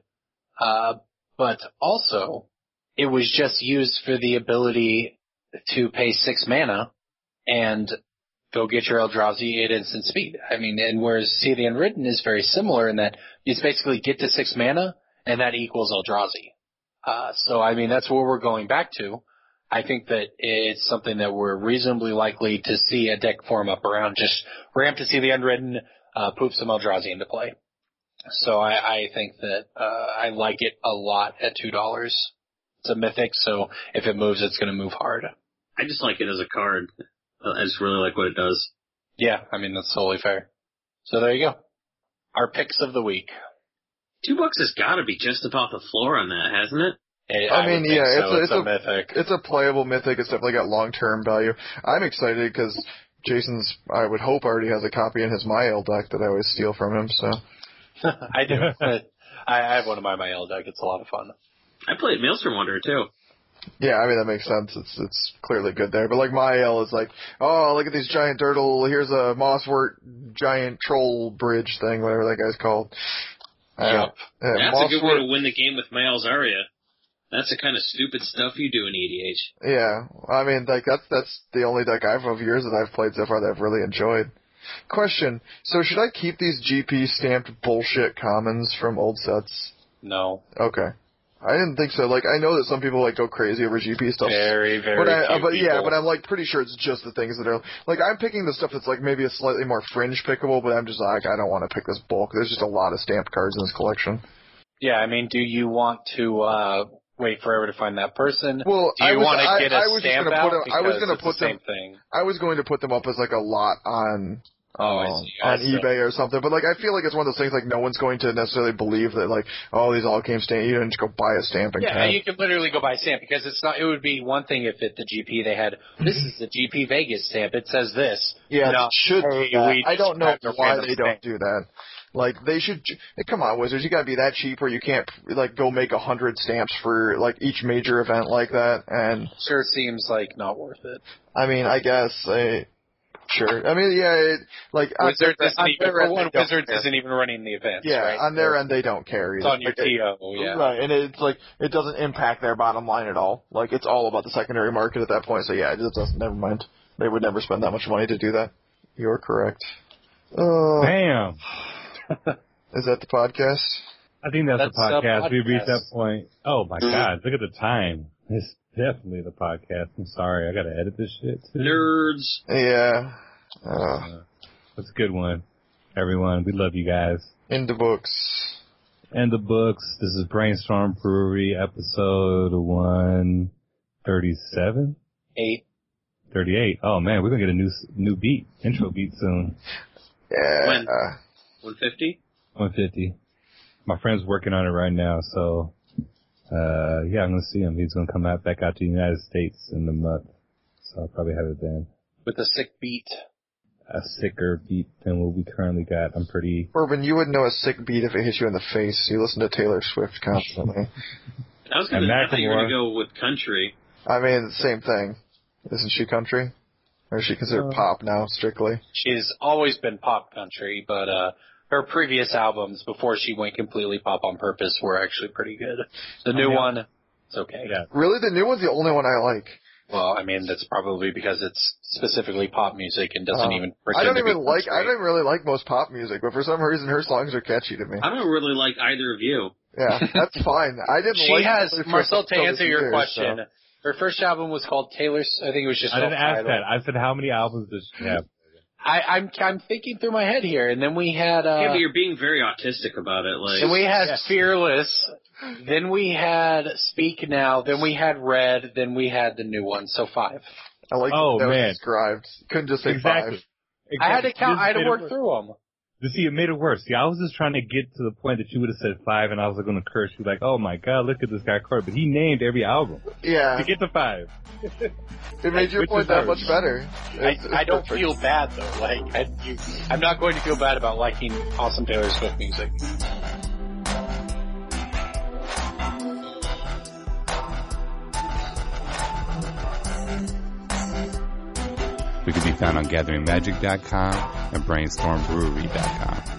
But also, it was just used for the ability to pay 6 mana and go get your Eldrazi at instant speed. I mean, and whereas See the Unwritten is very similar in that it's basically get to 6 mana and that equals Eldrazi. So, I mean, that's where we're going back to. I think that it's something that we're reasonably likely to see a deck form up around. Just ramp to See the Unwritten, poof some Eldrazi into play. So I think that I like it a lot at $2. It's a mythic, so if it moves, it's going to move hard. I just like it as a card. I just really like what it does. Yeah, I mean, that's totally fair. So there you go. Our picks of the week. $2 has got to be just about the floor on that, hasn't it? It's a mythic. It's a playable mythic. It's definitely got long-term value. I'm excited because Jason's, I would hope, already has a copy in his Mael deck that I always steal from him. So I do. I have one of my Mael deck. It's a lot of fun. I played Maelstrom Wanderer too. Yeah, I mean, that makes sense. It's clearly good there. But like Mael is like, oh, look at these giant turtle. Here's a Mosswort giant troll bridge thing, whatever that guy's called. Yep. That's a good way to win the game with Mael Zarya. That's the kind of stupid stuff you do in EDH. Yeah, I mean, like that's the only deck of yours that I've played so far that I've really enjoyed. Question: so should I keep these GP stamped bullshit commons from old sets? No. Okay. I didn't think so. Like, I know that some people like go crazy over GP stuff. Very, very but I'm like pretty sure it's just the things that are like I'm picking the stuff that's like maybe a slightly more fringe pickable, but I'm just like I don't want to pick this bulk. There's just a lot of stamped cards in this collection. Yeah, I mean, do you want to wait forever to find that person? Well, do you want to get a stamp out? I was going to put them. Same thing. I was going to put them up as like a lot on. I see. On eBay or something, but like I feel like it's one of those things like no one's going to necessarily believe that like these all came stamped. You didn't just go buy a stamp and yeah, you can literally go buy a stamp because it's not. It would be one thing if at the GP they had this is the GP Vegas stamp. It says this. Yeah, no, it should. I don't know why they don't do that. Like they should. Come on, Wizards, you gotta be that cheap, or you can't like go make 100 stamps for like each major event like that. And sure seems like not worth it. I mean, I guess. Sure. I mean, yeah, Wizards isn't even running the events. Yeah, right? on their end, they don't care. It's on your TO, yeah. Right, and it's like it doesn't impact their bottom line at all. Like it's all about the secondary market at that point. So yeah, it doesn't. Never mind. They would never spend that much money to do that. You're correct. Damn. Is that the podcast? I think that's the podcast. We've reached that point. Oh my God! Look at the time. It's definitely the podcast. I'm sorry, I gotta edit this shit too. Nerds. Yeah. That's a good one, everyone. We love you guys. In the books. In the books. This is Brainstorm Brewery, episode 137? 38. Oh man, we're gonna get a new beat, intro beat soon. Yeah. When? 150? 150. My friend's working on it right now, so Yeah, I'm gonna see him. He's gonna come back out to the United States in the month, so I'll probably have it then. With a sick beat. A sicker beat than what we currently got. I'm pretty... Urban, you would know a sick beat if it hit you in the face. You listen to Taylor Swift constantly. I thought you were going to go with country. I mean, same thing. Isn't she country? Or is she considered pop now, strictly? She's always been pop country, but her previous albums, before she went completely pop on purpose, were actually pretty good. The new one, it's okay. Yeah. Really? The new one's the only one I like. Well, I mean, that's probably because it's specifically pop music and doesn't even I don't really like most pop music, but for some reason her songs are catchy to me. I don't really like either of you. Yeah, that's fine. I didn't she like has, Marcel, to answer your years, question, so. Her first album was called Taylor's, I think it was just I called didn't ask Title. that. I said, how many albums does she have? I'm thinking through my head here, and then we had, yeah, but you're being very autistic about it, like. Then we had Fearless, then we had Speak Now, then we had Red, then we had the new one, so 5. I like that was described. You couldn't just say 5. Exactly. I had to count, I had to work through them. See, it made it worse. See, I was just trying to get to the point that you would have said 5, and I was going to curse you like, oh my god, look at this guy Court. But he named every album. Yeah. To get to 5. It made your point that much better. I don't feel bad though. Like, I'm not going to feel bad about liking awesome Taylor Swift music. We can be found on GatheringMagic.com and BrainstormBrewery.com.